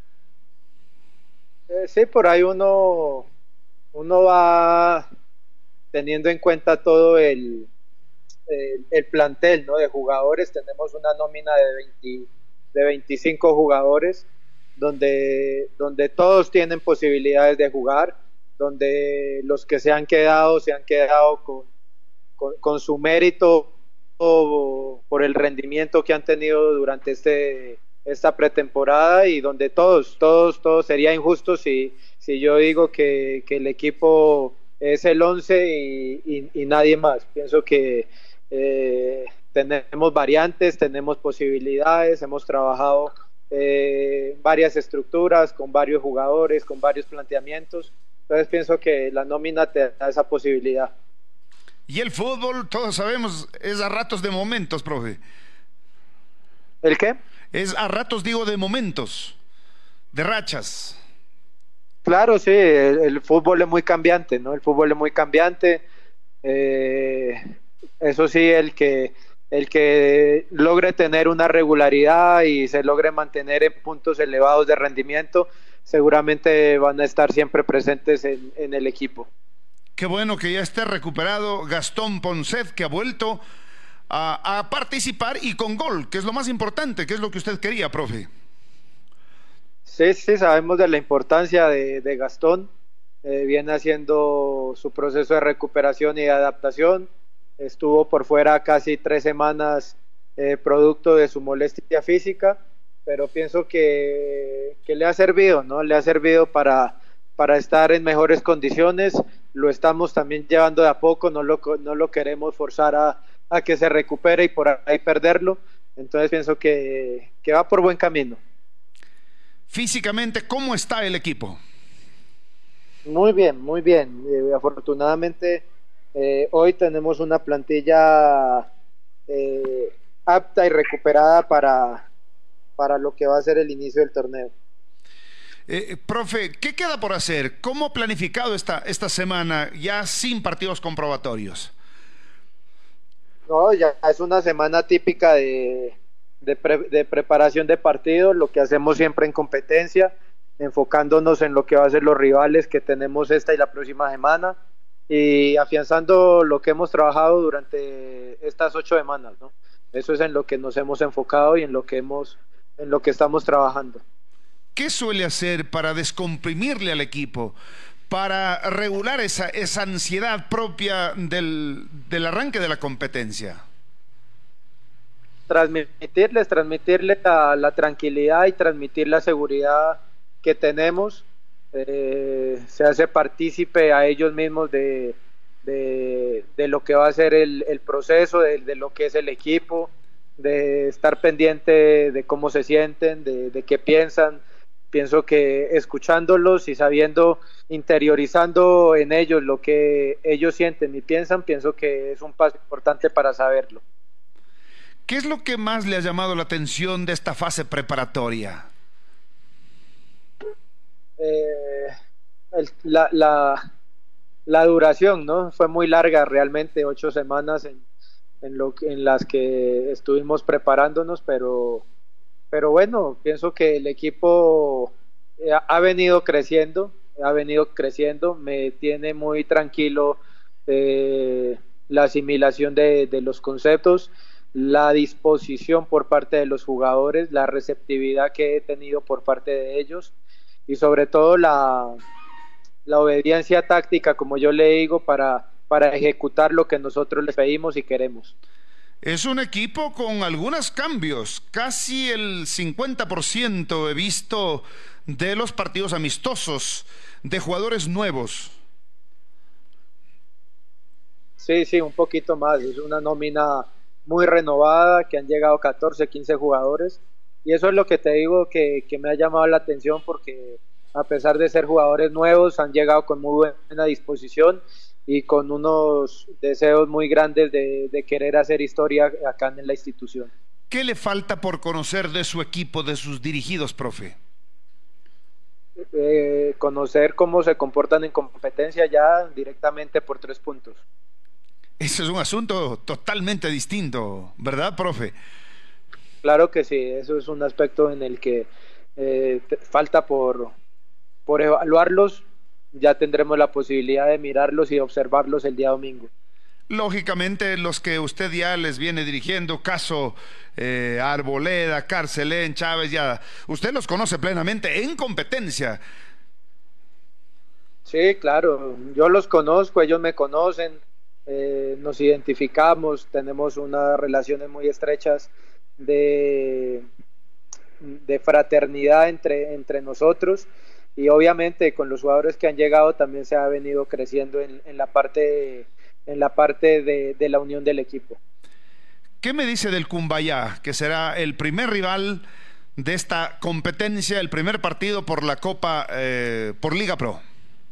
Eh, sí, por ahí uno, uno va teniendo en cuenta todo el, el, el plantel, ¿no? De jugadores. Tenemos una nómina de, veinte, de veinticinco jugadores donde, donde todos tienen posibilidades de jugar, donde los que se han quedado, se han quedado con, con, con su mérito o por el rendimiento que han tenido durante este, esta pretemporada y donde todos, todos, todos sería injusto si, si yo digo que, que el equipo es el once y, y, y nadie más. Pienso que eh, tenemos variantes, tenemos posibilidades, hemos trabajado eh, varias estructuras con varios jugadores, con varios planteamientos. Entonces pienso que la nómina te da esa posibilidad. Y el fútbol, todos sabemos, es a ratos de momentos, profe. ¿El qué? Es a ratos, digo, de momentos, de rachas. Claro, sí, el, el fútbol es muy cambiante, ¿no? El fútbol es muy cambiante. Eh, eso sí, el que, el que logre tener una regularidad y se logre mantener en puntos elevados de rendimiento, seguramente van a estar siempre presentes en, en el equipo. Qué bueno que ya esté recuperado Gastón Poncet, que ha vuelto a, a participar y con gol, que es lo más importante, que es lo que usted quería, profe. Sí, sí, sabemos de la importancia de, de Gastón. Eh, viene haciendo su proceso de recuperación y de adaptación. Estuvo por fuera casi tres semanas eh, producto de su molestia física, pero pienso que, que le ha servido, ¿no? Le ha servido para, para estar en mejores condiciones lo estamos también llevando de a poco, no lo, no lo queremos forzar a, a que se recupere y por ahí perderlo, entonces pienso que, que va por buen camino. Físicamente, ¿cómo está el equipo? Muy bien, muy bien, eh, afortunadamente eh, hoy tenemos una plantilla eh, apta y recuperada para, para lo que va a ser el inicio del torneo. Eh, profe, ¿qué queda por hacer? ¿Cómo planificado esta, esta semana ya sin partidos comprobatorios? No, ya es una semana típica de, de, pre, de preparación de partidos, lo que hacemos siempre en competencia, enfocándonos en lo que va a ser los rivales que tenemos esta y la próxima semana y afianzando lo que hemos trabajado durante estas ocho semanas, ¿no? Eso es en lo que nos hemos enfocado y en lo que hemos, en lo que estamos trabajando. ¿Qué suele hacer para descomprimirle al equipo, para regular esa, esa ansiedad propia del, del arranque de la competencia? Transmitirles, transmitirles la, la tranquilidad y transmitir la seguridad que tenemos. Eh, se hace partícipe a ellos mismos de, de, de lo que va a ser el, el proceso, de, de lo que es el equipo, de estar pendiente de cómo se sienten, de, de qué piensan. Pienso que escuchándolos y sabiendo, interiorizando en ellos lo que ellos sienten y piensan, pienso que es un paso importante para saberlo. ¿Qué es lo que más le ha llamado la atención de esta fase preparatoria? Eh, el, la, la, la duración, ¿no? Fue muy larga realmente, ocho semanas en, en, lo, en las que estuvimos preparándonos, pero... Pero bueno, pienso que el equipo ha venido creciendo, ha venido creciendo, me tiene muy tranquilo eh, la asimilación de, de los conceptos, la disposición por parte de los jugadores, la receptividad que he tenido por parte de ellos y sobre todo la, la obediencia táctica, como yo le digo, para, para ejecutar lo que nosotros les pedimos y queremos. Es un equipo con algunos cambios, casi el cincuenta por ciento he visto de los partidos amistosos, de jugadores nuevos. Sí, sí, un poquito más, es una nómina muy renovada, que han llegado catorce, quince jugadores, y eso es lo que te digo que, que me ha llamado la atención, porque a pesar de ser jugadores nuevos, han llegado con muy buena disposición, y con unos deseos muy grandes de, de querer hacer historia acá en la institución. ¿Qué le falta por conocer de su equipo, de sus dirigidos, profe? Eh, conocer cómo se comportan en competencia ya directamente por tres puntos. Ese es un asunto totalmente distinto, ¿verdad, profe? Claro que sí, eso es un aspecto en el que eh, falta por, por evaluarlos. Ya tendremos la posibilidad de mirarlos y observarlos el día domingo. Lógicamente los que usted ya les viene dirigiendo, caso eh, Arboleda, Carcelén, Chávez, ya usted los conoce plenamente en competencia. Sí, claro, yo los conozco, ellos me conocen, eh, nos identificamos, tenemos unas relaciones muy estrechas de, de fraternidad entre, entre nosotros. Y obviamente con los jugadores que han llegado también se ha venido creciendo en, en la parte, en la parte de, de la unión del equipo. ¿Qué me dice del Cumbayá, que será el primer rival de esta competencia, el primer partido por la Copa, eh, por Liga Pro?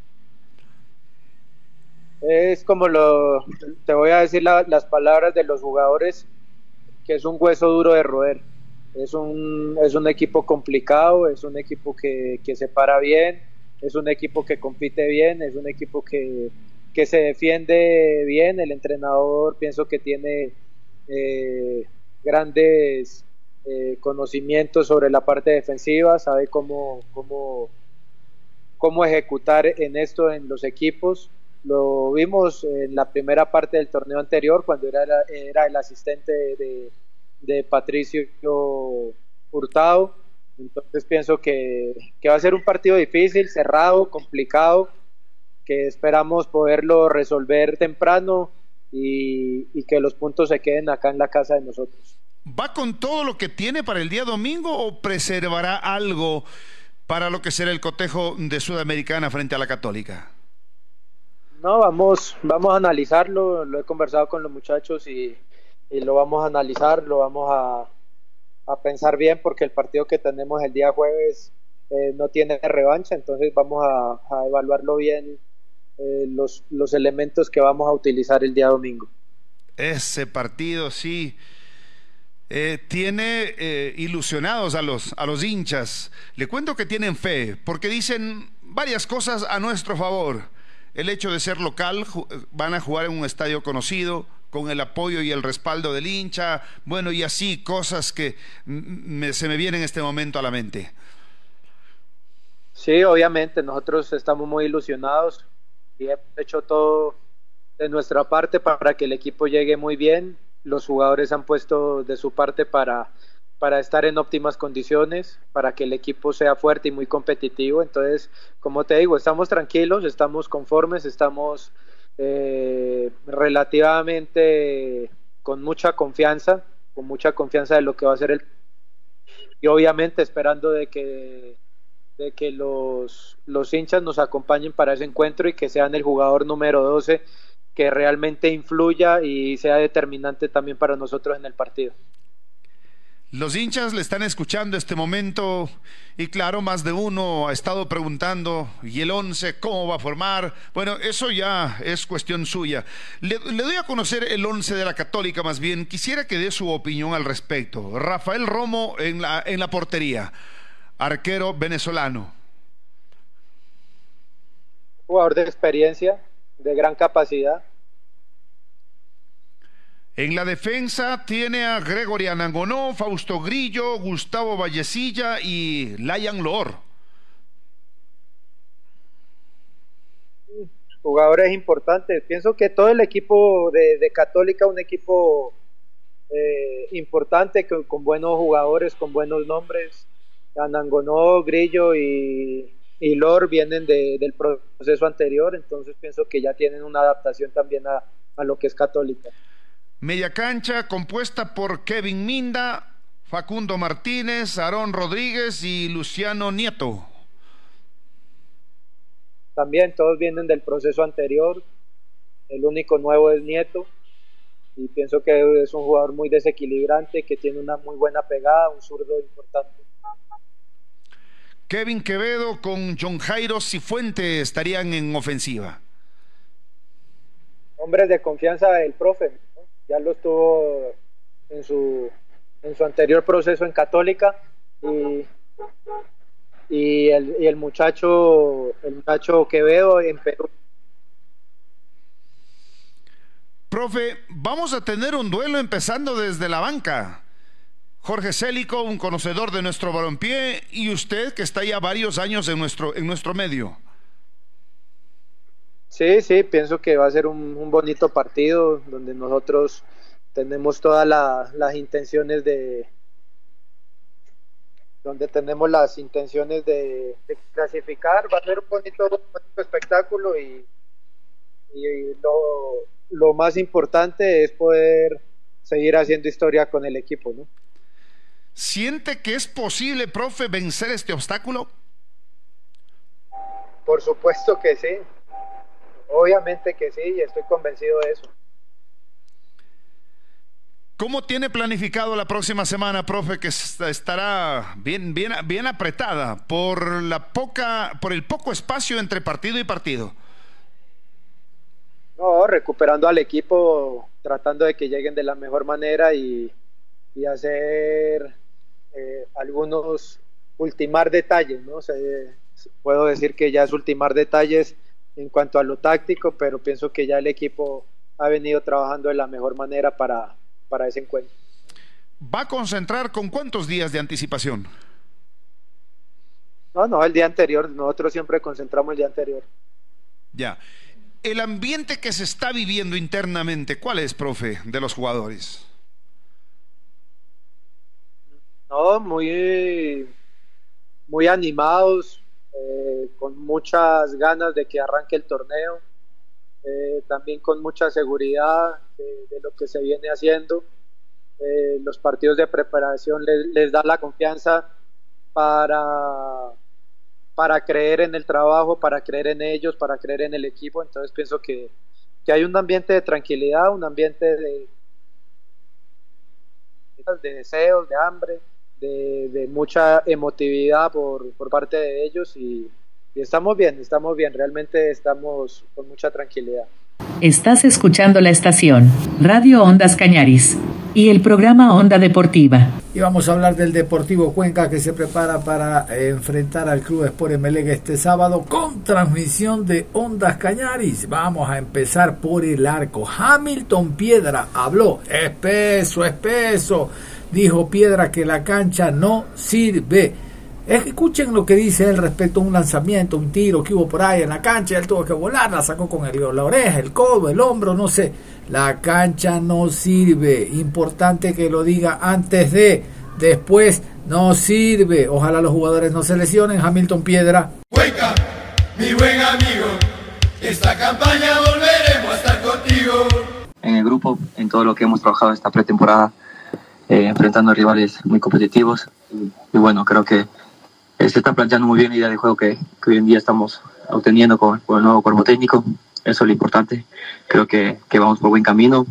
Es como lo, te voy a decir la, las palabras de los jugadores, que es un hueso duro de roer. Es un, es un equipo complicado, es un equipo que, que se para bien, es un equipo que compite bien, es un equipo que, que se defiende bien. El entrenador pienso que tiene eh, grandes eh, conocimientos sobre la parte defensiva, sabe cómo, cómo, cómo ejecutar en esto en los equipos. Lo vimos en la primera parte del torneo anterior cuando era, era el asistente de de Patricio Hurtado. Entonces pienso que, que va a ser un partido difícil, cerrado, complicado, que esperamos poderlo resolver temprano y, y que los puntos se queden acá en la casa de nosotros. ¿Va con todo lo que tiene para el día domingo o preservará algo para lo que será el cotejo de Sudamericana frente a la Católica? No, vamos, vamos a analizarlo, lo he conversado con los muchachos y, y lo vamos a analizar, lo vamos a, a pensar bien porque el partido que tenemos el día jueves eh, no tiene revancha, entonces vamos a, a evaluarlo bien, eh, los, los elementos que vamos a utilizar el día domingo. Ese partido sí eh, tiene eh, ilusionados a los, a los hinchas. Le cuento que tienen fe porque dicen varias cosas a nuestro favor. El hecho de ser local, van a jugar en un estadio conocido, con el apoyo y el respaldo del hincha, bueno, y así cosas que me, se me vienen en este momento a la mente. Sí, obviamente, nosotros estamos muy ilusionados y hemos hecho todo de nuestra parte para que el equipo llegue muy bien. Los jugadores han puesto de su parte para, para estar en óptimas condiciones, para que el equipo sea fuerte y muy competitivo. Entonces, como te digo, estamos tranquilos, estamos conformes, estamos eh, relativamente con mucha confianza, con mucha confianza de lo que va a ser el... Y obviamente esperando de que, de que los, los hinchas nos acompañen para ese encuentro y que sean el jugador número doce que realmente influya y sea determinante también para nosotros en el partido. Los hinchas le están escuchando este momento y claro, más de uno ha estado preguntando, ¿y el once cómo va a formar? Bueno, eso ya es cuestión suya. Le, le doy a conocer el once de la Católica más bien. Quisiera que dé su opinión al respecto. Rafael Romo en la, en la portería, arquero venezolano. Jugador de experiencia, de gran capacidad. En la defensa tiene a Gregory Anangonó, Fausto Grillo, Gustavo Vallecilla y Layan Loor. Jugadores importantes. Pienso que todo el equipo de, de Católica, un equipo eh, importante, con, con buenos jugadores, con buenos nombres. Anangonó, Grillo y, y Loor vienen de, del proceso anterior, entonces pienso que ya tienen una adaptación también a, a lo que es Católica. Media cancha compuesta por Kevin Minda, Facundo Martínez, Aarón Rodríguez y Luciano Nieto. También todos vienen del proceso anterior, el único nuevo es Nieto y pienso que es un jugador muy desequilibrante, que tiene una muy buena pegada, un zurdo importante. Kevin Quevedo con John Jairo Cifuente estarían en ofensiva. Hombres de confianza del profe, ¿no? Ya lo estuvo en su, en su anterior proceso en Católica y, y, el, y el muchacho el muchacho Quevedo en Perú. Profe, vamos a tener un duelo empezando desde la banca. Jorge Célico, un conocedor de nuestro balompié, y usted que está ya varios años en nuestro, en nuestro medio. Sí, sí, pienso que va a ser un, un bonito partido donde nosotros tenemos todas la, las intenciones de donde tenemos las intenciones de, de clasificar. Va a ser un bonito, un bonito espectáculo y, y lo, lo más importante es poder seguir haciendo historia con el equipo, ¿no? ¿Siente que es posible, profe, vencer este obstáculo? Por supuesto que sí. Obviamente que sí, y estoy convencido de eso. ¿Cómo tiene planificado la próxima semana, profe, que estará bien, bien, bien apretada por la poca, por el poco espacio entre partido y partido? No, recuperando al equipo, tratando de que lleguen de la mejor manera y, y hacer eh, algunos ultimar detalles, ¿no? O sea, puedo decir que ya es ultimar detalles en cuanto a lo táctico, pero pienso que ya el equipo ha venido trabajando de la mejor manera para, para ese encuentro. ¿Va a concentrar con cuántos días de anticipación? No, no, el día anterior, nosotros siempre concentramos el día anterior. Ya. El ambiente que se está viviendo internamente, ¿cuál es, profe, de los jugadores? No, muy, muy animados, eh, con muchas ganas de que arranque el torneo, eh, también con mucha seguridad de, de lo que se viene haciendo. Eh, los partidos de preparación les, les da la confianza para, para creer en el trabajo, para creer en ellos, para creer en el equipo. Entonces pienso que, que hay un ambiente de tranquilidad, un ambiente de, de deseos, de hambre, de, de mucha emotividad por, por parte de ellos y, y estamos bien, estamos bien, realmente estamos con mucha tranquilidad. Estás escuchando la estación Radio Ondas Cañaris y el programa Onda Deportiva. Y vamos a hablar del Deportivo Cuenca, que se prepara para eh, enfrentar al Club Sport Emelec este sábado con transmisión de Ondas Cañaris. Vamos a empezar por el arco. Hamilton Piedra habló, espeso, espeso. Dijo Piedra que la cancha no sirve. Escuchen lo que dice él respecto a un lanzamiento, un tiro que hubo por ahí en la cancha. Él tuvo que volar, la sacó con el, la oreja, el codo, el hombro, no sé. La cancha no sirve. Importante que lo diga antes de, después no sirve. Ojalá los jugadores no se lesionen. Hamilton Piedra. Cuenca, mi buen amigo, esta campaña volveremos a estar contigo. En el grupo, en todo lo que hemos trabajado esta pretemporada, eh, enfrentando a rivales muy competitivos. Y, y bueno, creo que se está planteando muy bien la idea de juego que, que hoy en día estamos obteniendo con, con el nuevo cuerpo técnico. Eso es lo importante. Creo que, que vamos por buen camino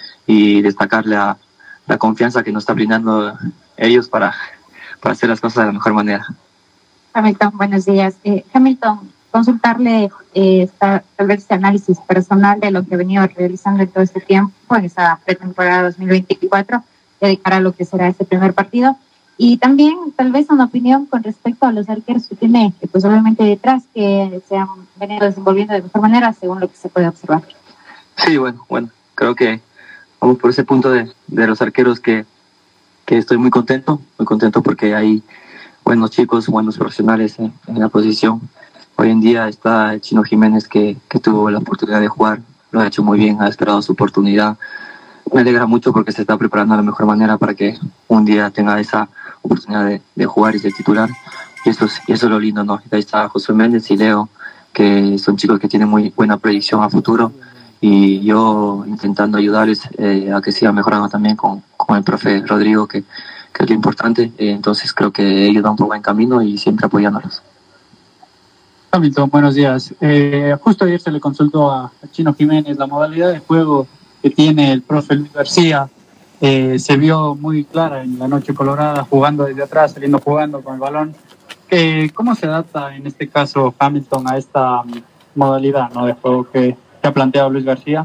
y destacar la, la confianza que nos está brindando ellos para, para hacer las cosas de la mejor manera. Hamilton, buenos días. Eh, Hamilton, consultarle eh, esta, tal vez este análisis personal de lo que he venido realizando en todo este tiempo, en esa pretemporada dos mil veinticuatro, de cara a lo que será este primer partido. Y también tal vez una opinión con respecto a los arqueros que tiene, pues obviamente detrás, que se han venido desenvolviendo de mejor manera según lo que se puede observar. Sí, bueno, bueno, creo que vamos por ese punto de, de los arqueros que, que estoy muy contento, muy contento porque hay buenos chicos, buenos profesionales en, en la posición. Hoy en día está el Chino Jiménez que, que tuvo la oportunidad de jugar, lo ha hecho muy bien, ha esperado su oportunidad. Me alegra mucho porque se está preparando de la mejor manera para que un día tenga esa oportunidad de, de jugar y de titular. Y eso, es, y eso es lo lindo, ¿no? Ahí está José Méndez y Leo, que son chicos que tienen muy buena predicción a futuro. Y yo intentando ayudarles eh, a que sigan mejorando también con, con el profe Rodrigo, que, que es lo importante. Eh, entonces creo que ellos van por buen camino y siempre apoyándolos. Hamilton, buenos días. Eh, justo ayer se le consultó a, a Chino Jiménez la modalidad de juego que tiene el profe Luis García. Eh, se vio muy clara en la noche colorada, jugando desde atrás, saliendo jugando con el balón. Eh, ¿Cómo se adapta en este caso Hamilton a esta um, modalidad, ¿no?, de juego que, que ha planteado Luis García?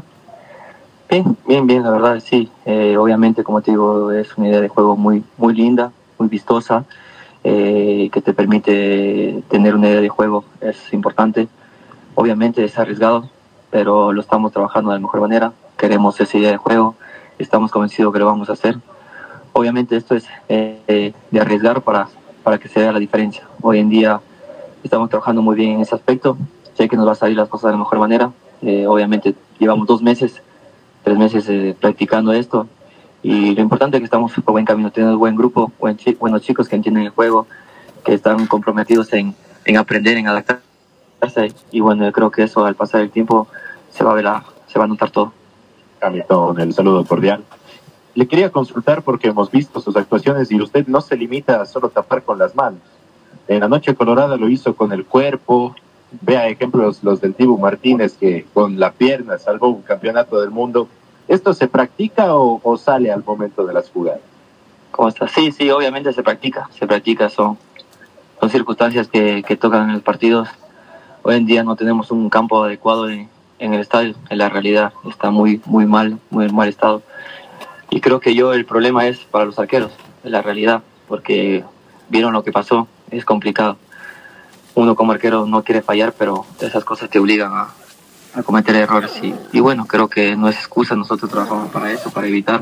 Bien, bien, bien, la verdad, sí. Eh, obviamente, como te digo, es una idea de juego muy, muy linda, muy vistosa, eh, que te permite tener una idea de juego, es importante. Obviamente es arriesgado, pero lo estamos trabajando de la mejor manera. Queremos esa idea de juego, estamos convencidos que lo vamos a hacer. Obviamente esto es eh, de arriesgar para, para que se vea la diferencia. Hoy en día estamos trabajando muy bien en ese aspecto, sé que nos va a salir las cosas de la mejor manera. Eh, obviamente llevamos dos meses, tres meses eh, practicando esto y lo importante es que estamos por buen camino, tenemos un buen grupo, buen chi- buenos chicos que entienden el juego, que están comprometidos en, en aprender, en adaptarse y bueno, yo creo que eso al pasar el tiempo se va a ver la, se va a notar todo. Hamilton, el saludo cordial. Le quería consultar porque hemos visto sus actuaciones y usted no se limita a solo tapar con las manos. En la noche colorada lo hizo con el cuerpo. Vea ejemplos los del Dibu Martínez que con la pierna salvó un campeonato del mundo. ¿Esto se practica o, o sale al momento de las jugadas? ¿Cómo está? Sí, sí, obviamente se practica. Se practica, son, son circunstancias que, que tocan en los partidos. Hoy en día no tenemos un campo adecuado en en el estadio, en la realidad está muy muy mal, muy mal estado y creo que yo el problema es para los arqueros, en la realidad, porque vieron lo que pasó, es complicado, uno como arquero no quiere fallar, pero esas cosas te obligan a, a cometer errores y, y bueno, creo que no es excusa, nosotros trabajamos para eso, para evitar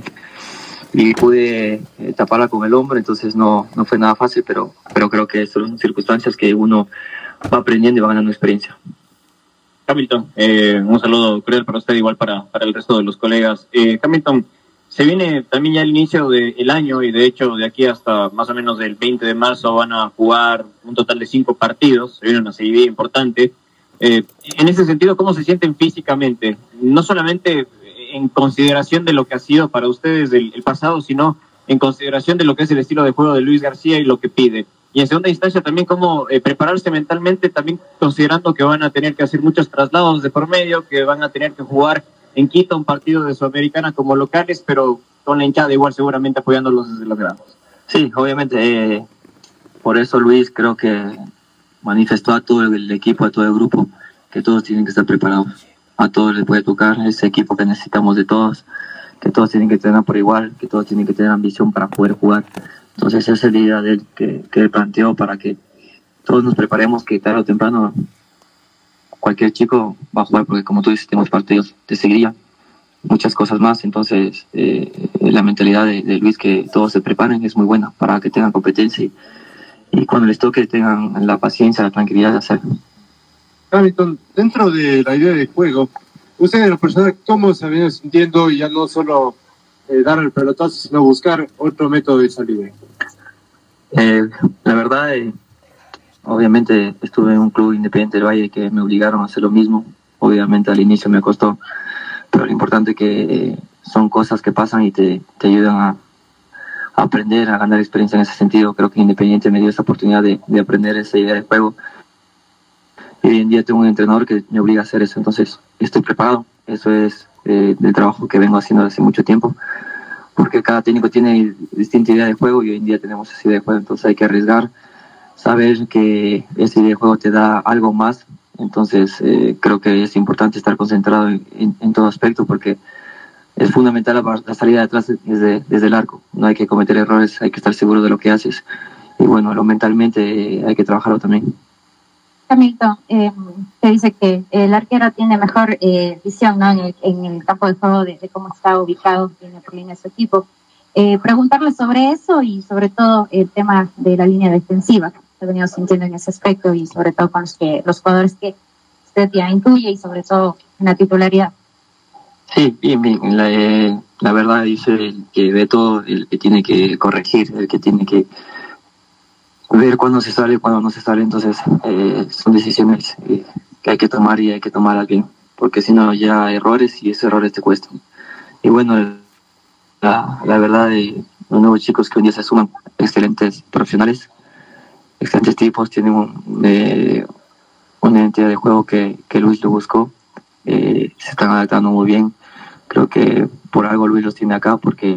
y pude eh, taparla con el hombro, entonces no, no fue nada fácil, pero, pero creo que son circunstancias que uno va aprendiendo y va ganando experiencia. Hamilton, eh, un saludo cordial para usted, igual para, para el resto de los colegas. Eh, Hamilton, se viene también ya el inicio del año y de hecho de aquí hasta más o menos el veinte de marzo van a jugar un total de cinco partidos, se viene una seguidilla importante. Eh, en ese sentido, ¿cómo se sienten físicamente? No solamente en consideración de lo que ha sido para ustedes el, el pasado, sino en consideración de lo que es el estilo de juego de Luis García y lo que pide. Y en segunda instancia también cómo eh, prepararse mentalmente, también considerando que van a tener que hacer muchos traslados de por medio, que van a tener que jugar en Quito un partido de Sudamericana como locales, pero con la hinchada igual seguramente apoyándolos desde los grados. Sí, obviamente, eh, por eso Luis creo que manifestó a todo el equipo, a todo el grupo, que todos tienen que estar preparados. A todos les puede tocar ese equipo que necesitamos de todos, que todos tienen que tener por igual, que todos tienen que tener ambición para poder jugar. Entonces esa es la idea de él que, que él planteó para que todos nos preparemos, que tarde o temprano cualquier chico va a jugar, porque como tú dices, tenemos partidos de seguiría, muchas cosas más. Entonces eh, la mentalidad de, de Luis, que todos se preparen, es muy buena para que tengan competencia y, y cuando les toque tengan la paciencia, la tranquilidad de hacerlo. Hamilton, dentro de la idea de juego, usted en lo personal, ¿cómo se viene sintiendo y ya no solo eh, dar el pelotazo, sino buscar otro método de salida? Eh, la verdad, eh, obviamente estuve en un club independiente del Valle que me obligaron a hacer lo mismo. Obviamente al inicio me costó, pero lo importante es que eh, son cosas que pasan y te, te ayudan a, a aprender, a ganar experiencia en ese sentido. Creo que Independiente me dio esa oportunidad de, de aprender esa idea de juego. Y hoy en día tengo un entrenador que me obliga a hacer eso, entonces estoy preparado. Eso es eh, el trabajo que vengo haciendo hace mucho tiempo, porque cada técnico tiene distinta idea de juego y hoy en día tenemos esa idea de juego, entonces hay que arriesgar, saber que esa idea de juego te da algo más. Entonces eh, creo que es importante estar concentrado en, en, en todo aspecto, porque es fundamental la, la salida de atrás desde, desde el arco. No hay que cometer errores, hay que estar seguro de lo que haces. Y bueno, lo mentalmente eh, hay que trabajarlo también. Hamilton, eh, se dice que el arquero tiene mejor eh, visión, ¿no? en, el, en el campo de juego de, de cómo está ubicado línea por línea su equipo. Eh, preguntarle sobre eso y sobre todo el tema de la línea defensiva que se ha venido sintiendo en ese aspecto y sobre todo con los, que, los jugadores que usted ya intuye y sobre todo en la titularidad. Sí, bien, bien. La, eh, la verdad dice el que ve todo, el que tiene que corregir, el que tiene que ver cuándo se sale y cuándo no se sale. Entonces eh, son decisiones eh, que hay que tomar y hay que tomar a bien, porque si no ya hay errores y esos errores te cuestan. Y bueno, la, la verdad de los nuevos chicos que hoy día se suman, excelentes profesionales, excelentes tipos, tienen un, eh, una identidad de juego que, que Luis lo buscó, eh, se están adaptando muy bien. Creo que por algo Luis los tiene acá, porque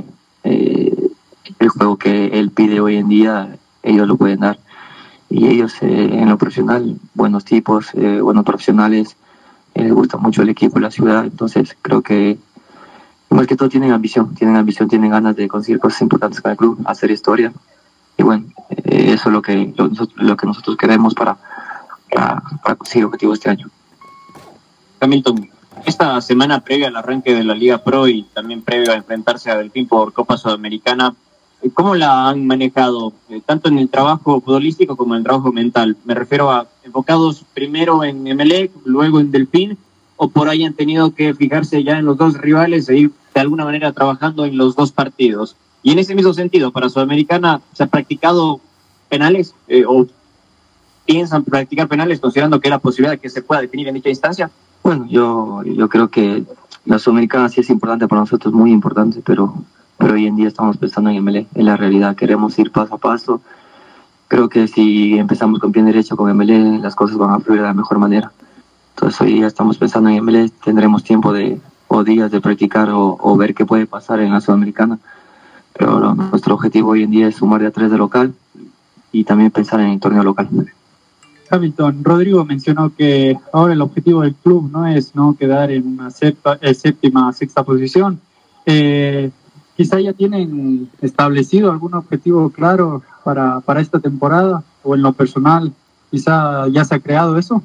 eh, el juego que él pide hoy en día ellos lo pueden dar, y ellos eh, en lo profesional, buenos tipos, eh, buenos profesionales, eh, les gusta mucho el equipo y la ciudad. Entonces creo que más que todo tienen ambición, tienen ambición, tienen ganas de conseguir cosas importantes con el club, hacer historia, y bueno, eh, eso es lo que, lo, lo que nosotros queremos para, para, para conseguir objetivos este año. Hamilton, esta semana previa al arranque de la Liga Pro y también previo a enfrentarse a Delfín por Copa Sudamericana, ¿cómo la han manejado, eh, tanto en el trabajo futbolístico como en el trabajo mental? Me refiero a enfocados primero en Emelec, luego en Delfín, o por ahí han tenido que fijarse ya en los dos rivales e ir de alguna manera trabajando en los dos partidos. Y en ese mismo sentido, para Sudamericana, ¿se ha practicado penales eh, o piensan practicar penales considerando que es la posibilidad de que se pueda definir en dicha instancia? Bueno, yo, yo creo que la Sudamericana sí es importante para nosotros, muy importante, pero... pero hoy en día estamos pensando en M L E, en la realidad, queremos ir paso a paso. Creo que si empezamos con pie derecho con M L E, las cosas van a fluir de la mejor manera. Entonces hoy día estamos pensando en M L E, tendremos tiempo de, o días de practicar o, o ver qué puede pasar en la Sudamericana. Pero no, nuestro objetivo hoy en día es sumar de a tres de local y también pensar en el torneo local. Hamilton, Rodrigo mencionó que ahora el objetivo del club no es no quedar en una septa, eh, séptima, sexta posición. Eh, Quizá ya tienen establecido algún objetivo claro para, para esta temporada, o en lo personal, quizá ya se ha creado eso.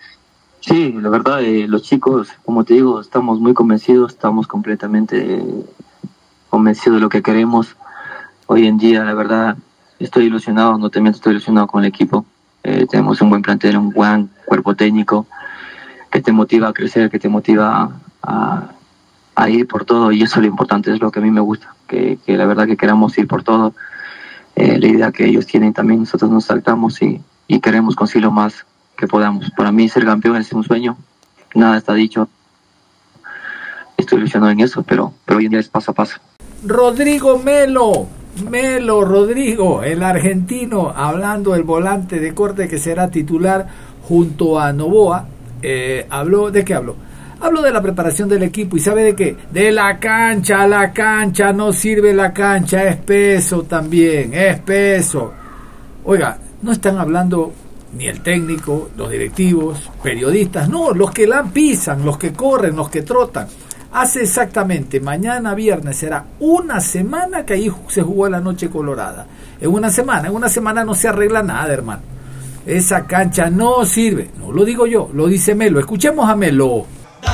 Sí, la verdad, eh, los chicos, como te digo, estamos muy convencidos, estamos completamente eh, convencidos de lo que queremos. Hoy en día, la verdad, estoy ilusionado, no te miento, estoy ilusionado con el equipo. Eh, tenemos un buen plantel, un buen cuerpo técnico que te motiva a crecer, que te motiva a... a a ir por todo, y eso es lo importante, es lo que a mí me gusta, que, que la verdad que queramos ir por todo. Eh, la idea que ellos tienen también, nosotros nos saltamos y, y queremos conseguir lo más que podamos. Para mí ser campeón es un sueño, nada está dicho, estoy ilusionado en eso, pero, pero hoy en día es paso a paso. Rodrigo Melo, Melo Rodrigo, el argentino, hablando del volante de corte que será titular junto a Novoa. Eh, habló, ¿de qué habló? Habló de la preparación del equipo. ¿Y sabe de qué? De la cancha, la cancha, no sirve la cancha, es peso también, es peso. Oiga, no están hablando ni el técnico, los directivos, periodistas, no, los que la pisan, los que corren, los que trotan. Hace exactamente, mañana viernes será una semana que ahí se jugó la Noche Colorada. En una semana, en una semana no se arregla nada, hermano. Esa cancha no sirve, no lo digo yo, lo dice Melo. Escuchemos a Melo.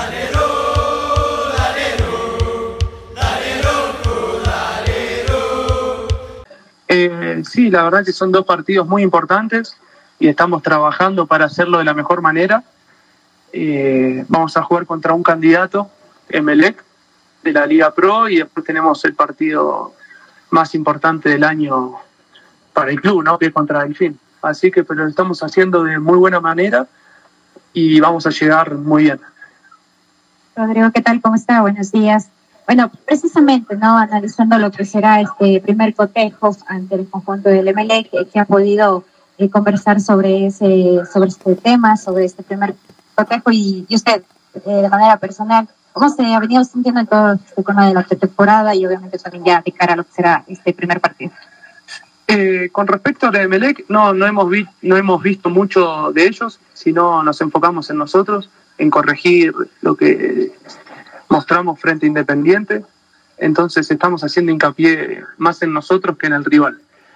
Eh, sí, la verdad que son dos partidos muy importantes y estamos trabajando para hacerlo de la mejor manera. Eh, vamos a jugar contra un candidato, Emelec, de la Liga Pro, y después tenemos el partido más importante del año para el club, ¿no? Que es contra Delfín. Así que pero lo estamos haciendo de muy buena manera y vamos a llegar muy bien. Rodrigo, ¿qué tal? ¿Cómo está? Buenos días. Bueno, precisamente, ¿no? Analizando lo que será este primer cotejo ante el conjunto del Emelec, que, que ha podido eh, conversar sobre ese, sobre este tema, sobre este primer cotejo, y, y usted, eh, de manera personal, ¿cómo se ha venido sintiendo en todo este tema de la pretemporada y obviamente también ya de cara a lo que será este primer partido? Eh, con respecto a Emelec, no, no, hemos vi, no hemos visto mucho de ellos, sino nos enfocamos en nosotros, en corregir lo que mostramos frente a Independiente. Entonces estamos haciendo hincapié más en nosotros que en el rival.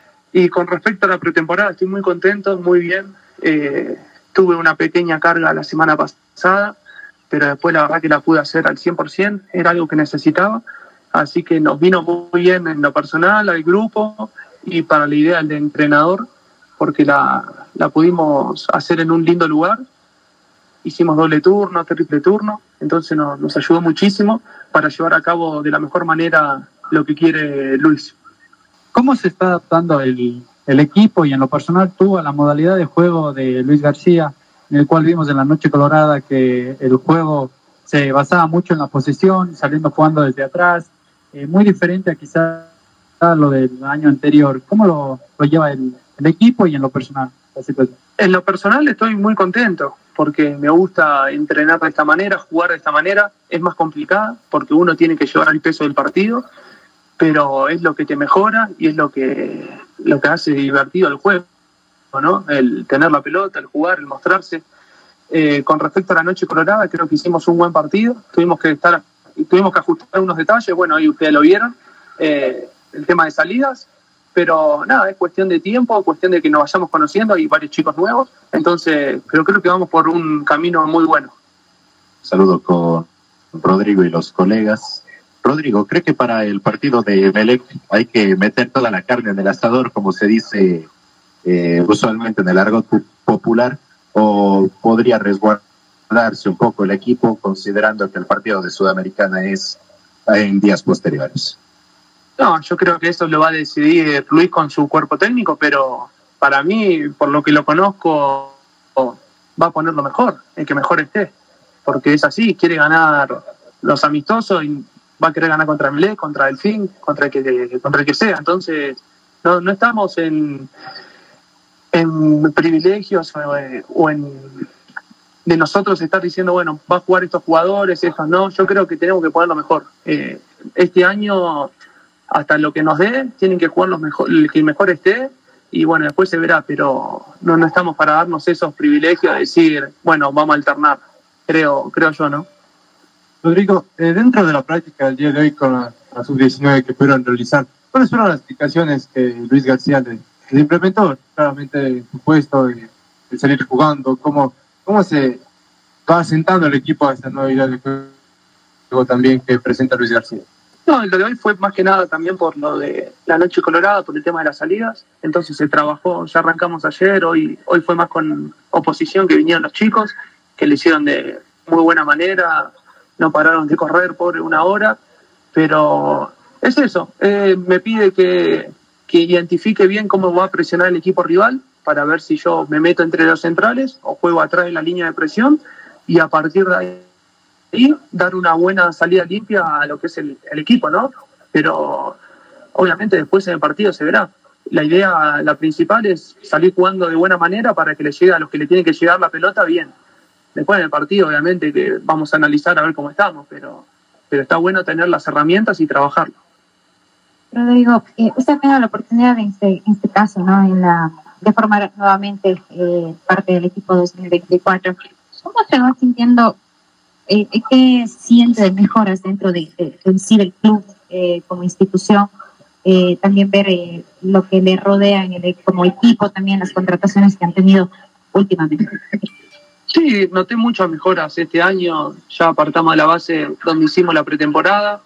Y con respecto a la pretemporada, estoy muy contento, muy bien. Eh, tuve una pequeña carga la semana pasada, pero después la verdad que la pude hacer al cien por ciento, era algo que necesitaba. Así que nos vino muy bien en lo personal, al grupo, y para la idea del entrenador, porque la, la pudimos hacer en un lindo lugar. Hicimos doble turno, triple turno, entonces nos, nos ayudó muchísimo para llevar a cabo de la mejor manera lo que quiere Luis. ¿Cómo se está adaptando el, el equipo y en lo personal tú a la modalidad de juego de Luis García, en el cual vimos en la Noche Colorada que el juego se basaba mucho en la posesión, saliendo jugando desde atrás, eh, muy diferente a quizás lo del año anterior? ¿Cómo lo, lo lleva el, el equipo y en lo personal? En lo personal estoy muy contento porque me gusta entrenar de esta manera, jugar de esta manera. Es más complicada porque uno tiene que llevar el peso del partido, pero es lo que te mejora y es lo que, lo que hace divertido el juego, ¿no? El tener la pelota, el jugar, el mostrarse. Eh, con respecto a la Noche Colorada, creo que hicimos un buen partido. Tuvimos que estar, tuvimos que ajustar unos detalles, bueno, ahí ustedes lo vieron, eh, el tema de salidas, pero nada, es cuestión de tiempo, cuestión de que nos vayamos conociendo, hay varios chicos nuevos, entonces pero creo que vamos por un camino muy bueno. Saludo con Rodrigo y los colegas. Rodrigo, ¿cree que para el partido de Emelec hay que meter toda la carne en el asador, como se dice eh, usualmente en el argot popular, o podría resguardarse un poco el equipo considerando que el partido de Sudamericana es en días posteriores? No, yo creo que eso lo va a decidir Luis con su cuerpo técnico, pero para mí, por lo que lo conozco, va a poner lo mejor, el que mejor esté, porque es así, quiere ganar los amistosos y va a querer ganar contra Emelec, contra Delfín, contra el que, contra el que sea. Entonces, no, no estamos en, en privilegios o, o en de nosotros estar diciendo, bueno, va a jugar estos jugadores, estos no. Yo creo que tenemos que poner lo mejor. Eh, este año, hasta lo que nos dé, tienen que jugar los mejor, el que mejor esté, y bueno, después se verá, pero no, no estamos para darnos esos privilegios de decir, bueno, vamos a alternar, creo, creo yo, ¿no? Rodrigo, eh, dentro de la práctica del día de hoy con la, la sub diecinueve que pudieron realizar, ¿cuáles fueron las explicaciones que Luis García le, le implementó? Claramente su puesto, de, de salir jugando, ¿cómo, cómo se va asentando el equipo a esta nueva idea de juego también que presenta Luis García? No, el de hoy fue más que nada también por lo de la Noche Colorada, por el tema de las salidas. Entonces se trabajó, ya arrancamos ayer, hoy hoy fue más con oposición que vinieron los chicos, que lo hicieron de muy buena manera, no pararon de correr por una hora, pero es eso, eh, me pide que, que identifique bien cómo va a presionar el equipo rival, para ver si yo me meto entre los centrales o juego atrás en la línea de presión, y a partir de ahí y dar una buena salida limpia a lo que es el, el equipo, ¿no? Pero obviamente después en el partido se verá. La idea, la principal es salir jugando de buena manera para que le llegue a los que le tienen que llegar la pelota bien. Después en el partido, obviamente, que vamos a analizar a ver cómo estamos, pero, pero está bueno tener las herramientas y trabajarlo. Rodrigo, eh, usted ha tenido la oportunidad en este, en este caso, ¿no? En la, de formar nuevamente eh, parte del equipo dos mil veinticuatro. ¿Cómo se va sintiendo? Eh, ¿Qué siente de mejoras dentro de, de, de sí, del club eh, como institución? Eh, también ver eh, lo que le rodea en el, como equipo, también las contrataciones que han tenido últimamente. Sí, noté muchas mejoras este año. Ya apartamos de la base donde hicimos la pretemporada.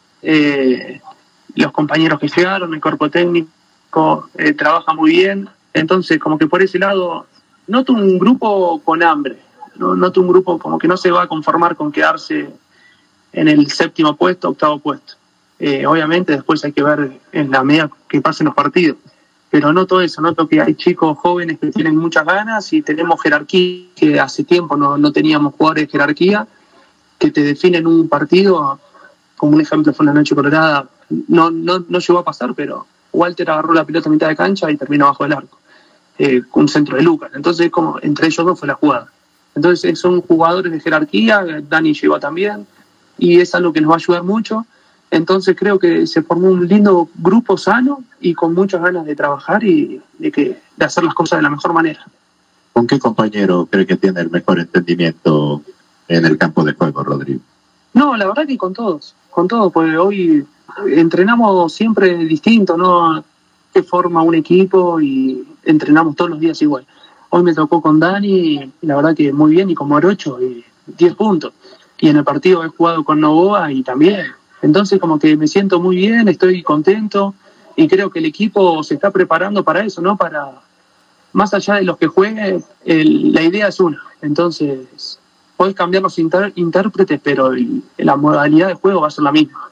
Eh, los compañeros que llegaron, el cuerpo técnico eh, trabaja muy bien. Entonces, como que por ese lado, noto un grupo con hambre. ¿no? Noto un grupo como que no se va a conformar con quedarse en el séptimo puesto, octavo puesto. Eh, obviamente después hay que ver en la medida que pasen los partidos. Pero noto eso, noto que hay chicos jóvenes que tienen muchas ganas y tenemos jerarquía, que hace tiempo no, no teníamos jugadores de jerarquía, que te definen un partido, como un ejemplo fue la Noche Colorada, no, no, no llegó a pasar, pero Walter agarró la pelota a mitad de cancha y terminó abajo del arco, eh, con un centro de Lucas. Entonces, como entre ellos dos fue la jugada. Entonces son jugadores de jerarquía, Dani llegó también, y es algo que nos va a ayudar mucho. Entonces creo que se formó un lindo grupo sano y con muchas ganas de trabajar y de, que, de hacer las cosas de la mejor manera. ¿Con qué compañero cree que tiene el mejor entendimiento en el campo de juego, Rodrigo? No, la verdad que con todos, con todos, porque hoy entrenamos siempre distinto, ¿no? Que forma un equipo y entrenamos todos los días igual. Hoy me tocó con Dani y la verdad que muy bien, y con Morocho, y diez puntos. Y en el partido he jugado con Novoa y también. Entonces como que me siento muy bien, estoy contento y creo que el equipo se está preparando para eso, ¿no? Para, más allá de los que jueguen, el, la idea es una. Entonces, podés cambiar los inter, intérpretes, pero el, la modalidad de juego va a ser la misma.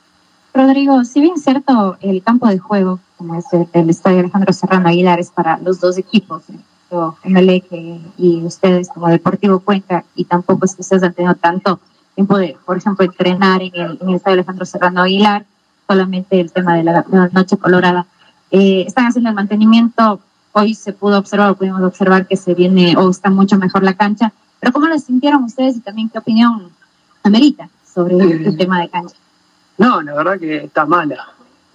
Rodrigo, si bien es cierto, el campo de juego, como es el, el estadio Alejandro Serrano Aguilar, es para los dos equipos, M L E y ustedes como Deportivo Cuenca, y tampoco es que ustedes han tenido tanto tiempo de, por ejemplo, entrenar en el, en el estadio Alejandro Serrano Aguilar, solamente el tema de la, de la Noche Colorada. Eh, están haciendo el mantenimiento, hoy se pudo observar, o pudimos observar que se viene, o está mucho mejor la cancha, pero ¿cómo la sintieron ustedes y también qué opinión amerita sobre el, el tema de cancha? No, la verdad que está mala,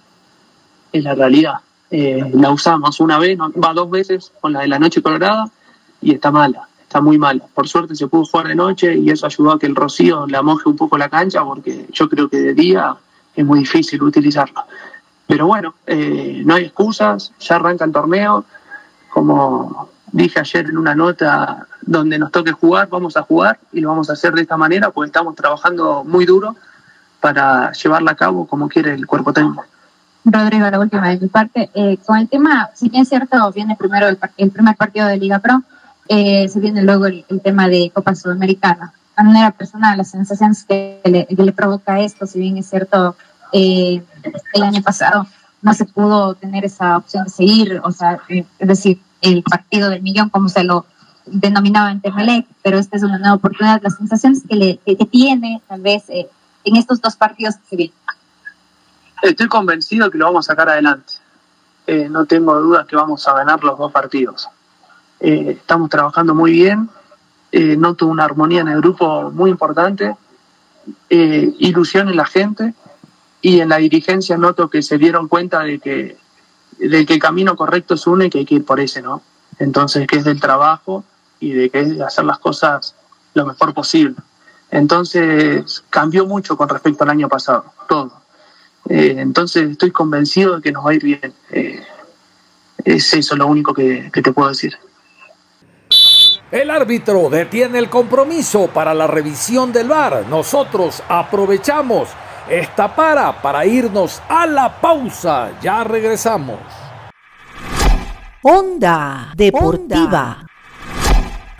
es la realidad. Eh, la usamos una vez, no, va dos veces con la de la Noche Colorada y está mala. Está muy mal. Por suerte se pudo jugar de noche y eso ayudó a que el rocío la moje un poco la cancha, porque yo creo que de día es muy difícil utilizarlo. Pero bueno, eh, no hay excusas, ya arranca el torneo. Como dije ayer en una nota, donde nos toque jugar, vamos a jugar y lo vamos a hacer de esta manera, porque estamos trabajando muy duro para llevarla a cabo como quiere el cuerpo técnico. Rodrigo, la última de mi parte. Eh, con el tema, si bien es cierto, viene primero el, el primer partido de Liga Pro, Eh, se viene luego el, el tema de Copa Sudamericana. A manera personal, las sensaciones que le, que le provoca esto, si bien es cierto, eh, el año pasado no se pudo tener esa opción de seguir, o sea, eh, es decir, el partido del millón, como se lo denominaba en Emelec, pero esta es una nueva oportunidad. Las sensaciones que, le, que, que tiene, tal vez, eh, en estos dos partidos que se vienen. Estoy convencido que lo vamos a sacar adelante. Eh, no tengo dudas que vamos a ganar los dos partidos. Eh, estamos trabajando muy bien, eh, noto una armonía en el grupo muy importante, eh, ilusión en la gente, y en la dirigencia noto que se dieron cuenta de que, de que el camino correcto es uno y que hay que ir por ese, ¿no? Entonces, que es del trabajo y de que es de hacer las cosas lo mejor posible. Entonces, cambió mucho con respecto al año pasado, todo. Eh, entonces, estoy convencido de que nos va a ir bien. Eh, es eso lo único que, que te puedo decir. El árbitro detiene el compromiso para la revisión del V A R. Nosotros aprovechamos esta para para irnos a la pausa. Ya regresamos. Onda Deportiva. Onda.